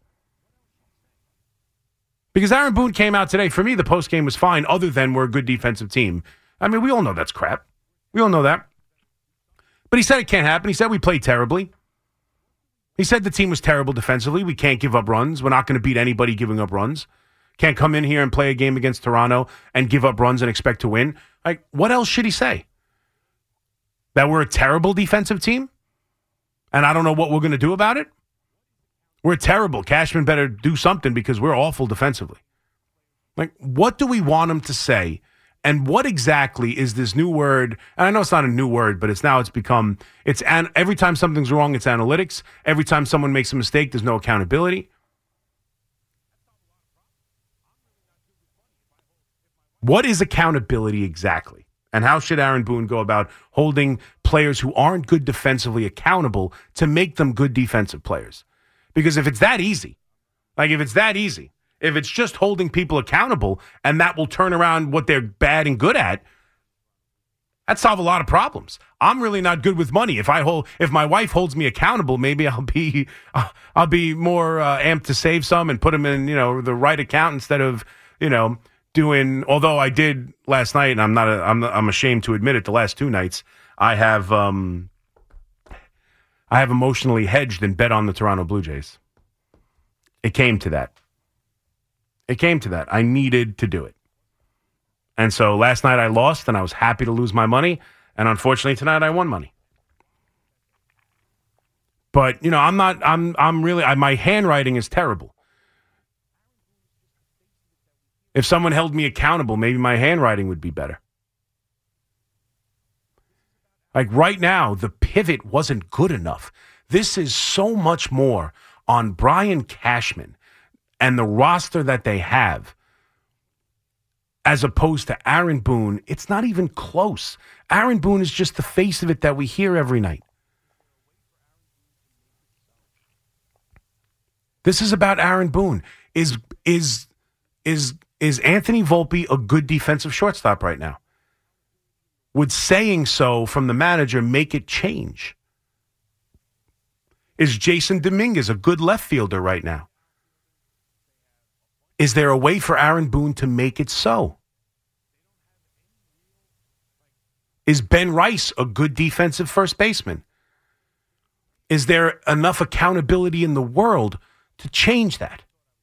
Because Aaron Boone came out today. For me, the postgame was fine other than we're a good defensive team. I mean, we all know that's crap. We all know that. But he said it can't happen. He said we played terribly. He said the team was terrible defensively. We can't give up runs. We're not going to beat anybody giving up runs. Can't come in here and play a game against Toronto and give up runs and expect to win. Like, what else should he say? That we're a terrible defensive team? And I don't know what we're going to do about it? We're terrible. Cashman better do something because we're awful defensively. Like, what do we want him to say? And what exactly is this new word? And I know it's not a new word, but it's now it's become, it's an, every time something's wrong, it's analytics. Every time someone makes a mistake, there's no accountability. What is accountability exactly? And how should Aaron Boone go about holding players who aren't good defensively accountable to make them good defensive players? Because if it's that easy, like if it's that easy, if it's just holding people accountable and that will turn around what they're bad and good at, that'd solve a lot of problems. I'm really not good with money. If I hold, if my wife holds me accountable, maybe I'll be, I'll be more uh, amped to save some and put them in, you know, the right account instead of, you know, doing. Although I did last night, and I'm not, a, I'm, I'm ashamed to admit it. The last two nights, I have, um, I have emotionally hedged and bet on the Toronto Blue Jays. It came to that. It came to that. I needed to do it. And so last night I lost, and I was happy to lose my money. And unfortunately tonight I won money. But, you know, I'm not, I'm, I'm really, I, my handwriting is terrible. If someone held me accountable, maybe my handwriting would be better. Like right now, the pivot wasn't good enough. This is so much more on Brian Cashman and the roster that they have, as opposed to Aaron Boone. It's not even close. Aaron Boone is just the face of it that we hear every night. This is about Aaron Boone. Is is is is Anthony Volpe a good defensive shortstop right now? Would saying so from the manager make it change? Is Jason Dominguez a good left fielder right now? Is there a way for Aaron Boone to make it so? Is Ben Rice a good defensive first baseman? Is there enough accountability in the world to change that?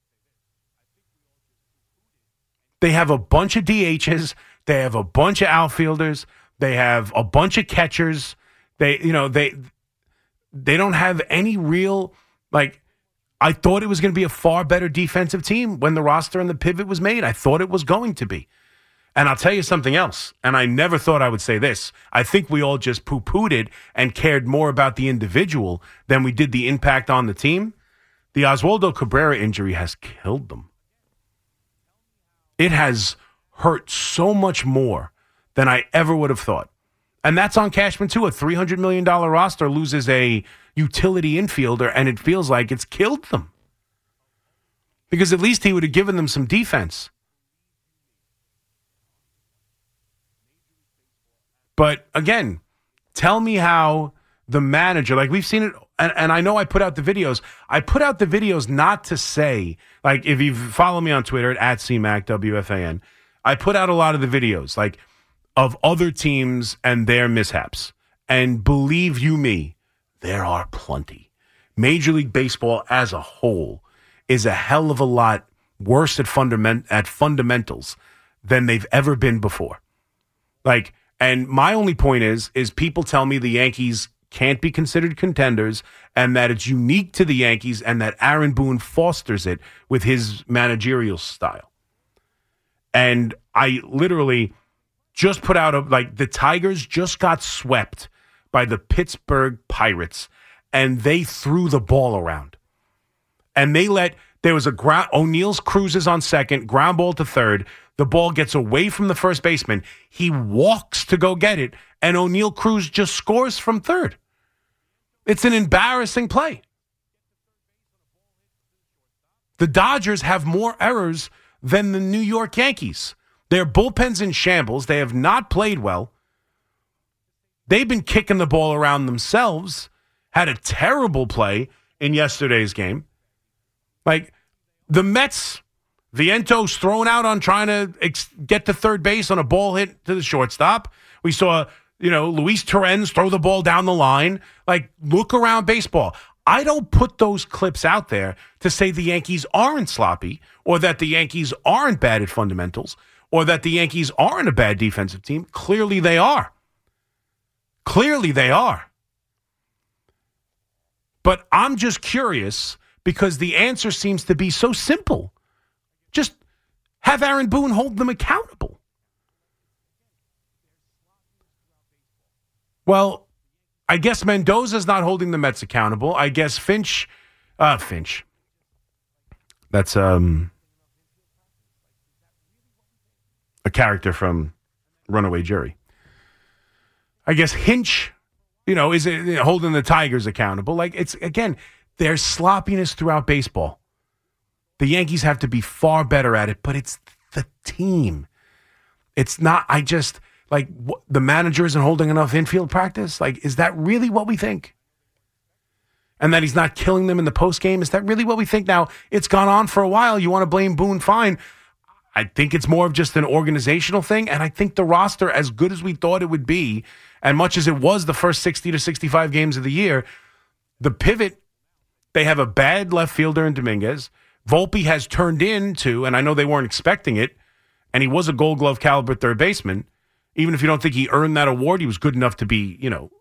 They have a bunch of D Hs. They have a bunch of outfielders. They have a bunch of catchers. They, you know, they they don't have any real, like, I thought it was going to be a far better defensive team when the roster and the pivot was made. I thought it was going to be. And I'll tell you something else, and I never thought I would say this. I think we all just poo-pooed it and cared more about the individual than we did the impact on the team. The Oswaldo Cabrera injury has killed them. It has hurt so much more than I ever would have thought. And that's on Cashman, too. A three hundred million dollars roster loses a utility infielder, and it feels like it's killed them. Because at least he would have given them some defense. But again, tell me how the manager, like we've seen it, and, and I know I put out the videos. I put out the videos not to say, like if you follow me on Twitter at, at C Mac W F A N, I put out a lot of the videos, like of other teams and their mishaps. And believe you me, there are plenty. Major League Baseball as a whole is a hell of a lot worse at fundament at fundamentals than they've ever been before. Like, and my only point is, is people tell me the Yankees can't be considered contenders and that it's unique to the Yankees and that Aaron Boone fosters it with his managerial style. And I literally just put out a, like the Tigers just got swept by the Pittsburgh Pirates and they threw the ball around. And they let, there was a ground, O'Neill's cruises on second, ground ball to third. The ball gets away from the first baseman. He walks to go get it, and O'Neill Cruz just scores from third. It's an embarrassing play. The Dodgers have more errors than the New York Yankees. Their bullpen's in shambles. They have not played well. They've been kicking the ball around themselves. Had a terrible play in yesterday's game. Like, the Mets, Vientos thrown out on trying to ex- get to third base on a ball hit to the shortstop. We saw, you know, Luis Torrens throw the ball down the line. Like, look around baseball. I don't put those clips out there to say the Yankees aren't sloppy or that the Yankees aren't bad at fundamentals or that the Yankees aren't a bad defensive team. Clearly they are. Clearly they are. But I'm just curious because the answer seems to be so simple. Just have Aaron Boone hold them accountable. Well, I guess Mendoza's not holding the Mets accountable. I guess Finch, uh, Finch. That's um, a character from Runaway Jury. I guess Hinch, you know, is it, you know, holding the Tigers accountable. Like, it's, again, there's sloppiness throughout baseball. The Yankees have to be far better at it, but it's the team. It's not, I just, like, wh- the manager isn't holding enough infield practice. Like, is that really what we think? And that he's not killing them in the postgame? Is that really what we think? Now, it's gone on for a while. You want to blame Boone, fine. I think it's more of just an organizational thing, and I think the roster, as good as we thought it would be, and much as it was the first sixty to sixty-five games of the year, the pivot, they have a bad left fielder in Dominguez. Volpe has turned into, and I know they weren't expecting it, and he was a Gold Glove caliber third baseman. Even if you don't think he earned that award, he was good enough to be, you know,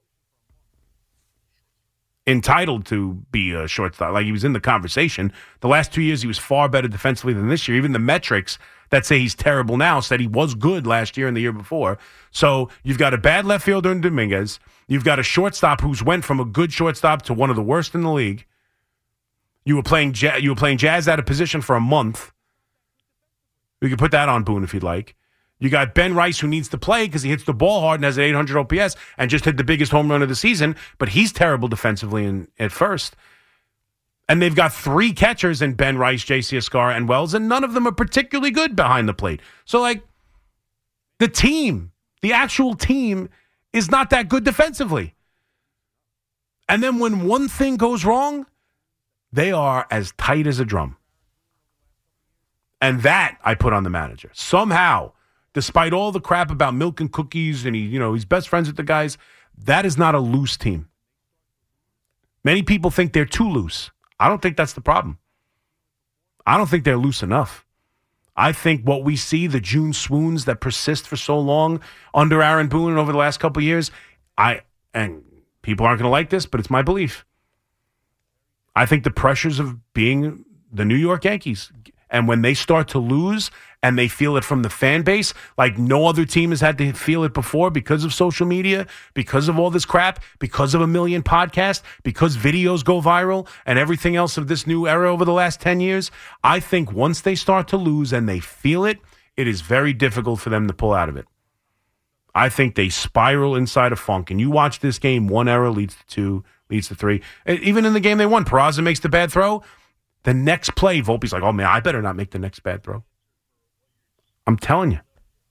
entitled to be a shortstop. Like, he was in the conversation. The last two years, he was far better defensively than this year. Even the metrics that say he's terrible now said he was good last year and the year before. So you've got a bad left fielder in Dominguez. You've got a shortstop who's went from a good shortstop to one of the worst in the league. You were playing ja- you were playing Jazz out of position for a month. We could put that on Boone if you'd like. You got Ben Rice, who needs to play because he hits the ball hard and has an eight hundred O P S and just hit the biggest home run of the season, but he's terrible defensively in, at first. And they've got three catchers in Ben Rice, J C Escara, and Wells, and none of them are particularly good behind the plate. So, like, the team, the actual team, is not that good defensively. And then when one thing goes wrong, they are as tight as a drum. And that I put on the manager. Somehow, despite all the crap about milk and cookies and he, you know, he's best friends with the guys, that is not a loose team. Many people think they're too loose. I don't think that's the problem. I don't think they're loose enough. I think what we see, the June swoons that persist for so long under Aaron Boone and over the last couple of years, I and people aren't going to like this, but it's my belief. I think the pressures of being the New York Yankees, and when they start to lose and they feel it from the fan base, like no other team has had to feel it before because of social media, because of all this crap, because of a million podcasts, because videos go viral and everything else of this new era over the last ten years, I think once they start to lose and they feel it, it is very difficult for them to pull out of it. I think they spiral inside a funk. And you watch this game, one error leads to two, leads to three. Even in the game they won, Peraza makes the bad throw. The next play, Volpe's like, oh, man, I better not make the next bad throw. I'm telling you.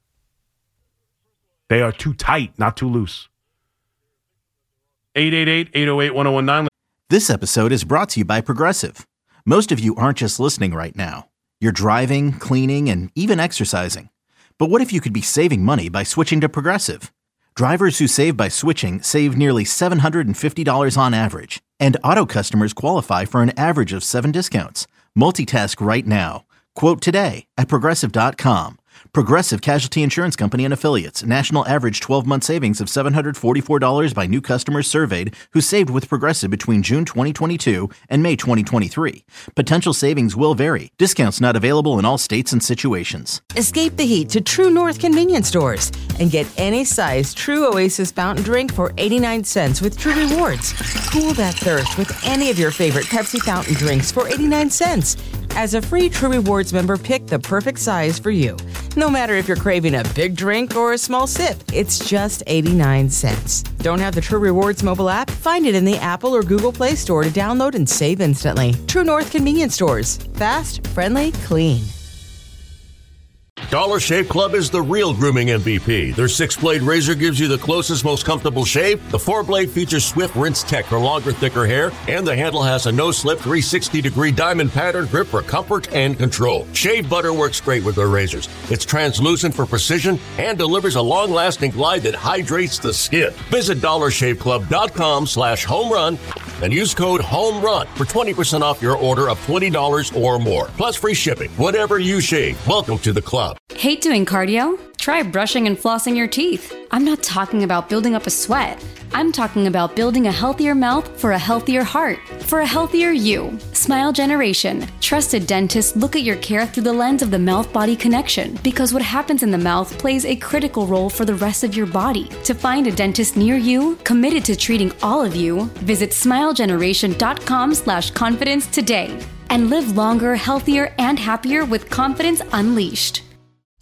They are too tight, not too loose. eight eight eight, eight oh eight, one oh one nine. This episode is brought to you by Progressive. Most of you aren't just listening right now. You're driving, cleaning, and even exercising. But what if you could be saving money by switching to Progressive? Drivers who save by switching save nearly seven hundred fifty dollars on average. And auto customers qualify for an average of seven discounts. Multitask right now. Quote today at Progressive dot com. Progressive Casualty Insurance Company and Affiliates. National average twelve-month savings of seven hundred forty-four dollars by new customers surveyed who saved with Progressive between June twenty twenty-two and May twenty twenty-three. Potential savings will vary. Discounts not available in all states and situations. Escape the heat to True North convenience stores and get any size True Oasis fountain drink for eighty-nine cents with True Rewards. Cool that thirst with any of your favorite Pepsi fountain drinks for eighty-nine cents. As a free True Rewards member, pick the perfect size for you. No matter if you're craving a big drink or a small sip, it's just eighty-nine cents. Don't have the True Rewards mobile app? Find it in the Apple or Google Play Store to download and save instantly. True North convenience stores. Fast, friendly, clean. Dollar Shave Club is the real grooming M V P. Their six-blade razor gives you the closest, most comfortable shave. The four-blade features Swift Rinse Tech for longer, thicker hair, and the handle has a no-slip three sixty degree diamond pattern grip for comfort and control. Shave butter works great with their razors. It's translucent for precision and delivers a long-lasting glide that hydrates the skin. Visit dollar shave club dot com slash home run and use code HOMERUN for twenty percent off your order of twenty dollars or more. Plus free shipping. Whatever you shave, welcome to the club. Hate doing cardio? Try brushing and flossing your teeth. I'm not talking about building up a sweat. I'm talking about building a healthier mouth for a healthier heart, for a healthier you. Smile Generation. Trusted dentists look at your care through the lens of the mouth-body connection, because what happens in the mouth plays a critical role for the rest of your body. To find a dentist near you, committed to treating all of you, visit smile generation dot com slash confidence today and live longer, healthier, and happier with confidence unleashed.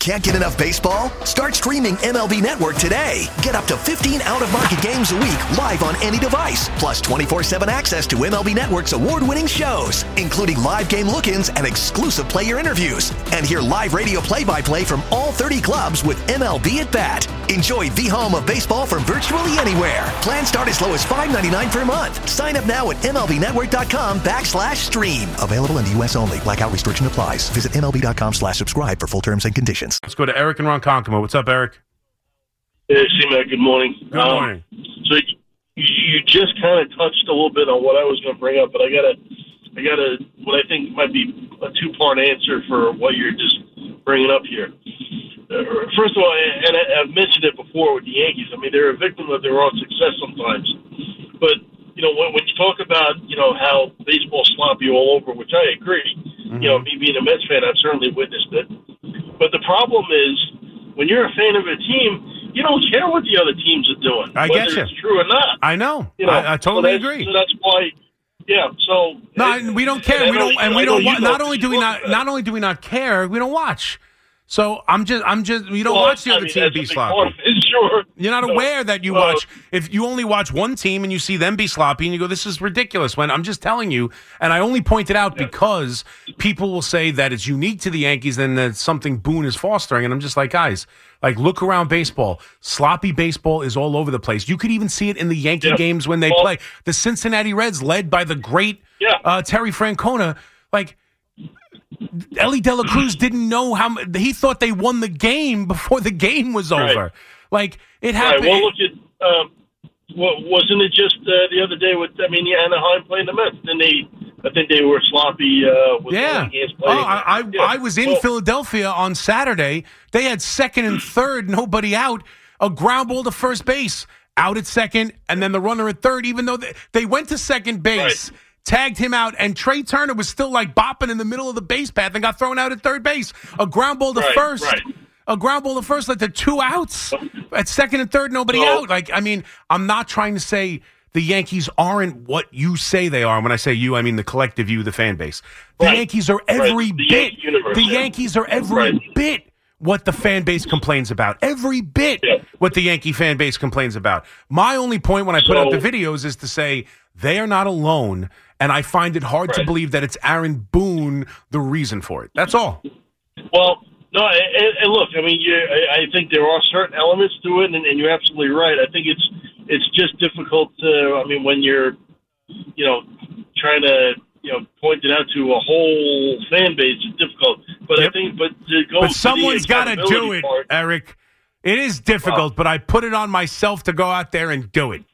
Can't get enough baseball? Start streaming M L B Network today. Get up to fifteen out-of-market games a week live on any device, plus twenty-four seven access to M L B Network's award-winning shows, including live game look-ins and exclusive player interviews. And hear live radio play-by-play from all thirty clubs with M L B at Bat. Enjoy the home of baseball from virtually anywhere. Plans start as low as five dollars and ninety-nine cents per month. Sign up now at MLBnetwork.com backslash stream. Available in the U S only. Blackout restriction applies. Visit MLB.com slash subscribe for full terms and conditions. Let's go to Eric and Ronkonkoma. What's up, Eric? Hey, C-Mac, good morning. Good morning. Um, so you, you just kind of touched a little bit on what I was going to bring up, but I got to, I got to, what I think might be a two-part answer for what you're just bringing up here. Uh, first of all, and I, I've mentioned it before with the Yankees, I mean, they're a victim of their own success sometimes. But, you know, when, when you talk about, you know, how baseball's sloppy all over, which I agree, mm-hmm. you know, me being a Mets fan, I've certainly witnessed it. But the problem is, when you're a fan of a team, you don't care what the other teams are doing, I whether get you. it's true or not. I know. You know I, I totally so agree. So that's why, yeah. So no, it, we don't care. We don't, and we don't. Wa- not only do we not, that. not only do we not care, we don't watch. So I'm just, I'm just, we don't well, watch the I other mean, team be sloppy. Sure. You're not no. aware that you uh, watch, if you only watch one team and you see them be sloppy and you go, this is ridiculous. When I'm just telling you, and I only point it out yeah. because people will say that it's unique to the Yankees and that something Boone is fostering. And I'm just like, guys, like look around baseball. Sloppy baseball is all over the place. You could even see it in the Yankee yeah. games when they well, play. The Cincinnati Reds, led by the great yeah. uh, Terry Francona, like, Ellie De La Cruz didn't know how he thought they won the game before the game was over. Right. Like it happened. Right. Well, look at um, wasn't it just uh, the other day with I mean the Anaheim playing the Mets? Then they I think they were sloppy. Uh, with yeah. games Oh, I I, yeah. I was in well, Philadelphia on Saturday. They had second and third, nobody out. A ground ball to first base, out at second, and then the runner at third. Even though they, they went to second base. Right. Tagged him out, and Trey Turner was still like bopping in the middle of the base path and got thrown out at third base. A ground ball to right, first. Right. A ground ball to first, like the two outs. At second and third, nobody so, out. Like, I mean, I'm not trying to say the Yankees aren't what you say they are. And when I say you, I mean the collective you, the fan base. The right, Yankees are every right. the bit. universe, the yeah. Yankees are every right. bit what the fan base complains about. Every bit yeah. what the Yankee fan base complains about. My only point when I put so, out the videos is to say they are not alone. And I find it hard right. to believe that it's Aaron Boone the reason for it. That's all. Well, no, and, and look, I mean, you, I, I think there are certain elements to it, and, and you're absolutely right. I think it's it's just difficult to, I mean, when you're, you know, trying to, you know, point it out to a whole fan base, it's difficult. But yep. I think, but to go But to someone's got to do it, part, Eric. It is difficult, wow. but I put it on myself to go out there and do it.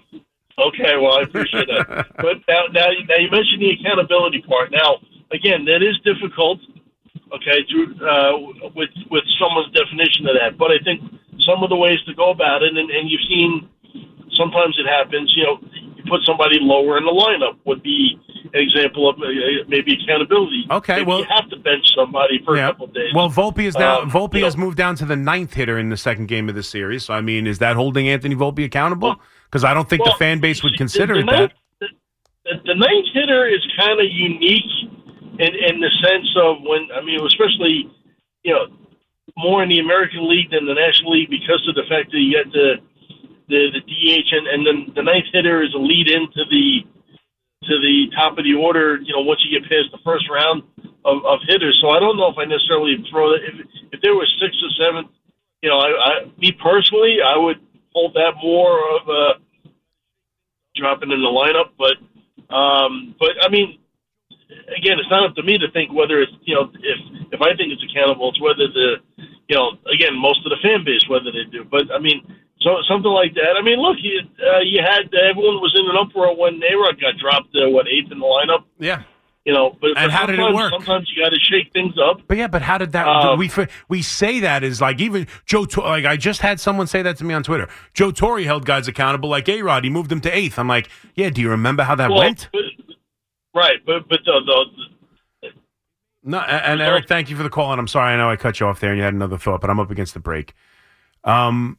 Okay, well, I appreciate that. But now, now, now you mentioned the accountability part. Now, again, that is difficult, okay, to, uh, with with someone's definition of that. But I think some of the ways to go about it, and, and you've seen sometimes it happens, you know, you put somebody lower in the lineup would be an example of uh, maybe accountability. Okay, maybe well, you have to bench somebody for yeah. a couple of days. Well, Volpe is now um, Volpe you know, has moved down to the ninth hitter in the second game of the series. So, I mean, is that holding Anthony Volpe accountable? Because I don't think well, the fan base would consider the, the it ninth, that. The, the ninth hitter is kind of unique in, in the sense of when, I mean, especially, you know, more in the American League than the National League because of the fact that you get the the, the D H and, and then the ninth hitter is a lead into the to the top of the order, you know, once you get past the first round of, of hitters. So I don't know if I necessarily throw that. If, if there was sixth or seventh, you know, I, I me personally, I would hold that more of a dropping in the lineup. But, um, but I mean, again, it's not up to me to think whether it's, you know, if, if I think it's accountable, it's whether the, you know, again, most of the fan base, whether they do. But, I mean, so something like that. I mean, look, you, uh, you had, uh, everyone was in an uproar when A-Rod got dropped, uh, what, eighth in the lineup? Yeah. You know, but, and but how did it work? Sometimes you got to shake things up. But yeah, but how did that? Um, we we say that is like even Joe. Like I just had someone say that to me on Twitter. Joe Torre held guys accountable like A-Rod. He moved him to eighth. I'm like, yeah. Do you remember how that well, went? But, right, but but the, the, the no. And, and Eric, thank you for the call. And I'm sorry, I know I cut you off there, and you had another thought, but I'm up against the break. Um,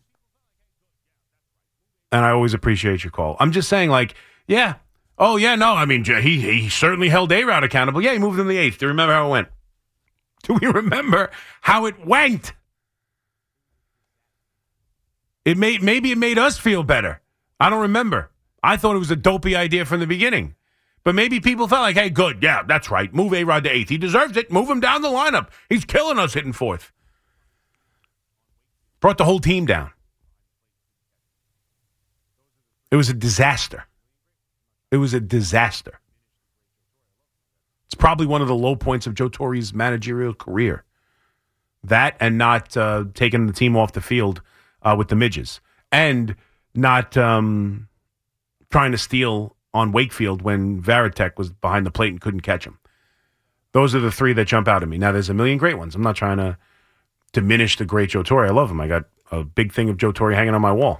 and I always appreciate your call. I'm just saying, like, yeah. Oh, yeah, no, I mean, he he certainly held A-Rod accountable. Yeah, he moved him to the eighth. Do you remember how it went? Do we remember how it went? It made maybe it made us feel better. I don't remember. I thought it was a dopey idea from the beginning. But maybe people felt like, hey, good, yeah, that's right. Move A-Rod to eighth. He deserves it. Move him down the lineup. He's killing us hitting fourth. Brought the whole team down. It was a disaster. It was a disaster. It's probably one of the low points of Joe Torre's managerial career. That and not uh, taking the team off the field uh, with the midges. And not um, trying to steal on Wakefield when Varitek was behind the plate and couldn't catch him. Those are the three that jump out at me. Now, there's a million great ones. I'm not trying to diminish the great Joe Torre. I love him. I got a big thing of Joe Torre hanging on my wall.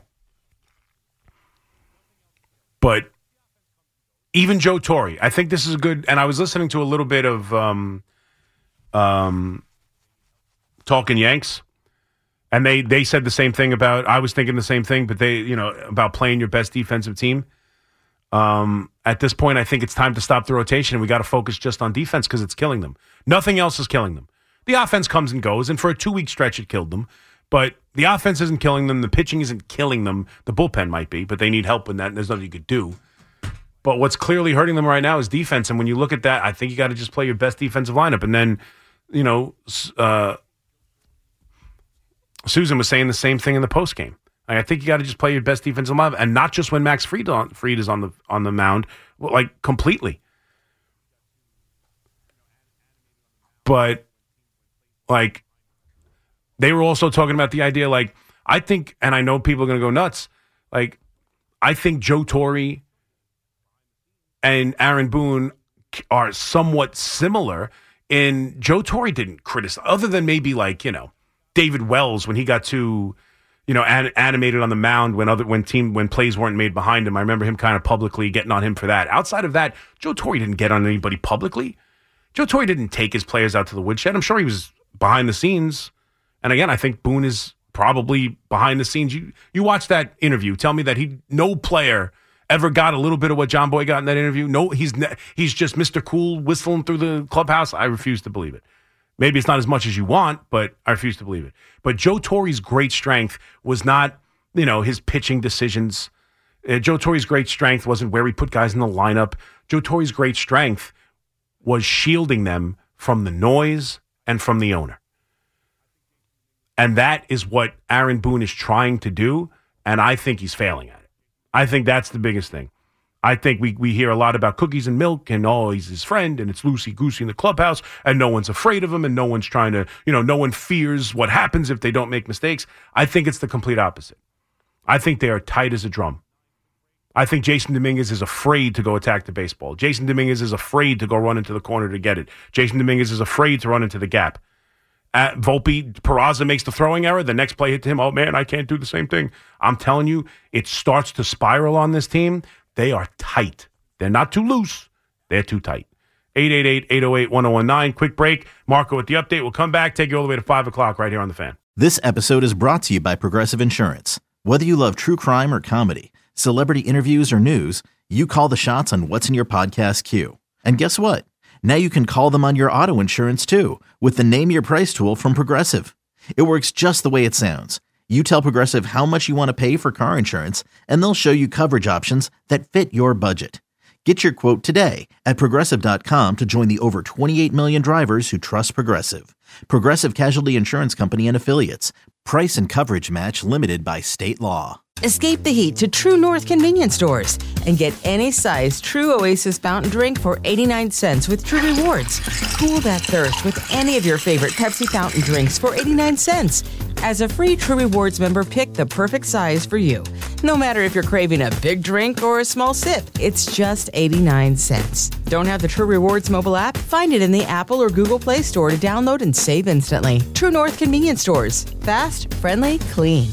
But even Joe Torre, I think this is a good, and I was listening to a little bit of um, um, Talking Yanks, and they, they said the same thing about, I was thinking the same thing, but they, you know, about playing your best defensive team. Um, at this point, I think it's time to stop the rotation, and we got to focus just on defense because it's killing them. Nothing else is killing them. The offense comes and goes, and for a two-week stretch, it killed them. But the offense isn't killing them. The pitching isn't killing them. The bullpen might be, but they need help in that, and there's nothing you could do. But what's clearly hurting them right now is defense, and when you look at that, I think you got to just play your best defensive lineup. And then, you know, uh, Susan was saying the same thing in the postgame. I think you got to just play your best defensive lineup, and not just when Max Fried, on, Fried is on the on the mound, like completely. But like, they were also talking about the idea, like, I think, and I know people are going to go nuts, like, I think Joe Torre and Aaron Boone are somewhat similar in Joe Torre didn't criticize, other than maybe like, you know, David Wells when he got too, you know, an, animated on the mound when other when team when plays weren't made behind him. I remember him kind of publicly getting on him for that. Outside of that, Joe Torre didn't get on anybody publicly. Joe Torre didn't take his players out to the woodshed. I'm sure he was behind the scenes. And again, I think Boone is probably behind the scenes. You you watch that interview. Tell me that he no player ever got a little bit of what John Boy got in that interview. No, he's ne- he's just Mister Cool whistling through the clubhouse. I refuse to believe it. Maybe it's not as much as you want, but I refuse to believe it. But Joe Torre's great strength was not, you know, his pitching decisions. Uh, Joe Torre's great strength wasn't where he put guys in the lineup. Joe Torre's great strength was shielding them from the noise and from the owner. And that is what Aaron Boone is trying to do, and I think he's failing at it. I think that's the biggest thing. I think we, we hear a lot about cookies and milk and, oh, he's his friend and it's loosey-goosey in the clubhouse and no one's afraid of him and no one's trying to, you know, no one fears what happens if they don't make mistakes. I think it's the complete opposite. I think they are tight as a drum. I think Jason Dominguez is afraid to go attack the baseball. Jason Dominguez is afraid to go run into the corner to get it. Jason Dominguez is afraid to run into the gap. At Volpe, Peraza makes the throwing error. The next play hit to him. Oh, man, I can't do the same thing. I'm telling you, it starts to spiral on this team. They are tight. They're not too loose. They're too tight. eight eight eight, eight oh eight, one oh one nine. Quick break. Marco with the update. We'll come back, take you all the way to five o'clock right here on The Fan. This episode is brought to you by Progressive Insurance. Whether you love true crime or comedy, celebrity interviews or news, you call the shots on what's in your podcast queue. And guess what? Now you can call them on your auto insurance too with the Name Your Price tool from Progressive. It works just the way it sounds. You tell Progressive how much you want to pay for car insurance, and they'll show you coverage options that fit your budget. Get your quote today at Progressive dot com to join the over twenty-eight million drivers who trust Progressive. Progressive Casualty Insurance Company and Affiliates. Price and coverage match limited by state law. Escape the heat to True North convenience stores and get any size True Oasis fountain drink for eighty-nine cents with True Rewards. Cool that thirst with any of your favorite Pepsi fountain drinks for eighty-nine cents. As a free True Rewards member, pick the perfect size for you. No matter if you're craving a big drink or a small sip, it's just eighty-nine cents. Don't have the True Rewards mobile app? Find it in the Apple or Google Play Store to download and save instantly. True North convenience stores. Fast, friendly, clean.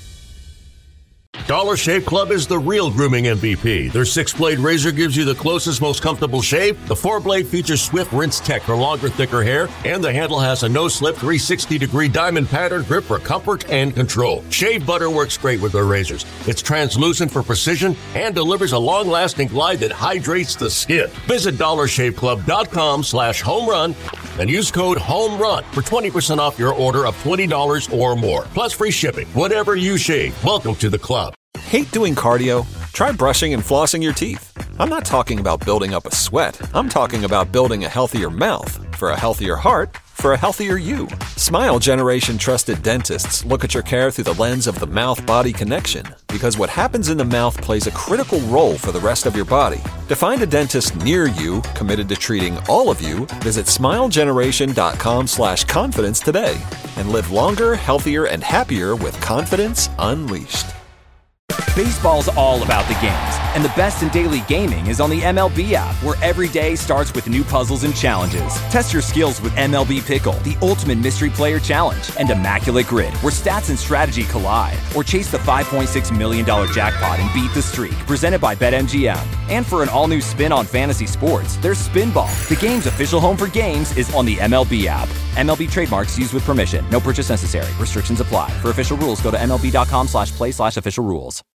Dollar Shave Club is the real grooming M V P. Their six-blade razor gives you the closest, most comfortable shave. The four-blade features Swift Rinse Tech for longer, thicker hair. And the handle has a no-slip three hundred sixty degree diamond pattern grip for comfort and control. Shave butter works great with their razors. It's translucent for precision and delivers a long-lasting glide that hydrates the skin. Visit dollar shave club dot com slash home run and use code HOMERUN for twenty percent off your order of twenty dollars or more, plus free shipping. Whatever you shave, welcome to the club. Hate doing cardio? Try brushing and flossing your teeth. I'm not talking about building up a sweat. I'm talking about building a healthier mouth for a healthier heart for a healthier you. Smile Generation trusted dentists look at your care through the lens of the mouth-body connection, because what happens in the mouth plays a critical role for the rest of your body. To find a dentist near you committed to treating all of you, visit smilegeneration.com slash confidence today and live longer, healthier, and happier with confidence unleashed. Baseball's all about the games, and the best in daily gaming is on the M L B app, where every day starts with new puzzles and challenges. Test your skills with M L B Pickle, the ultimate mystery player challenge, and Immaculate Grid, where stats and strategy collide. Or chase the five point six million dollars jackpot and beat the streak, presented by BetMGM. And for an all-new spin on fantasy sports, there's Spinball. The game's official home for games is on the M L B app. M L B trademarks used with permission. No purchase necessary. Restrictions apply. For official rules, go to M L B dot com slash play slash official rules.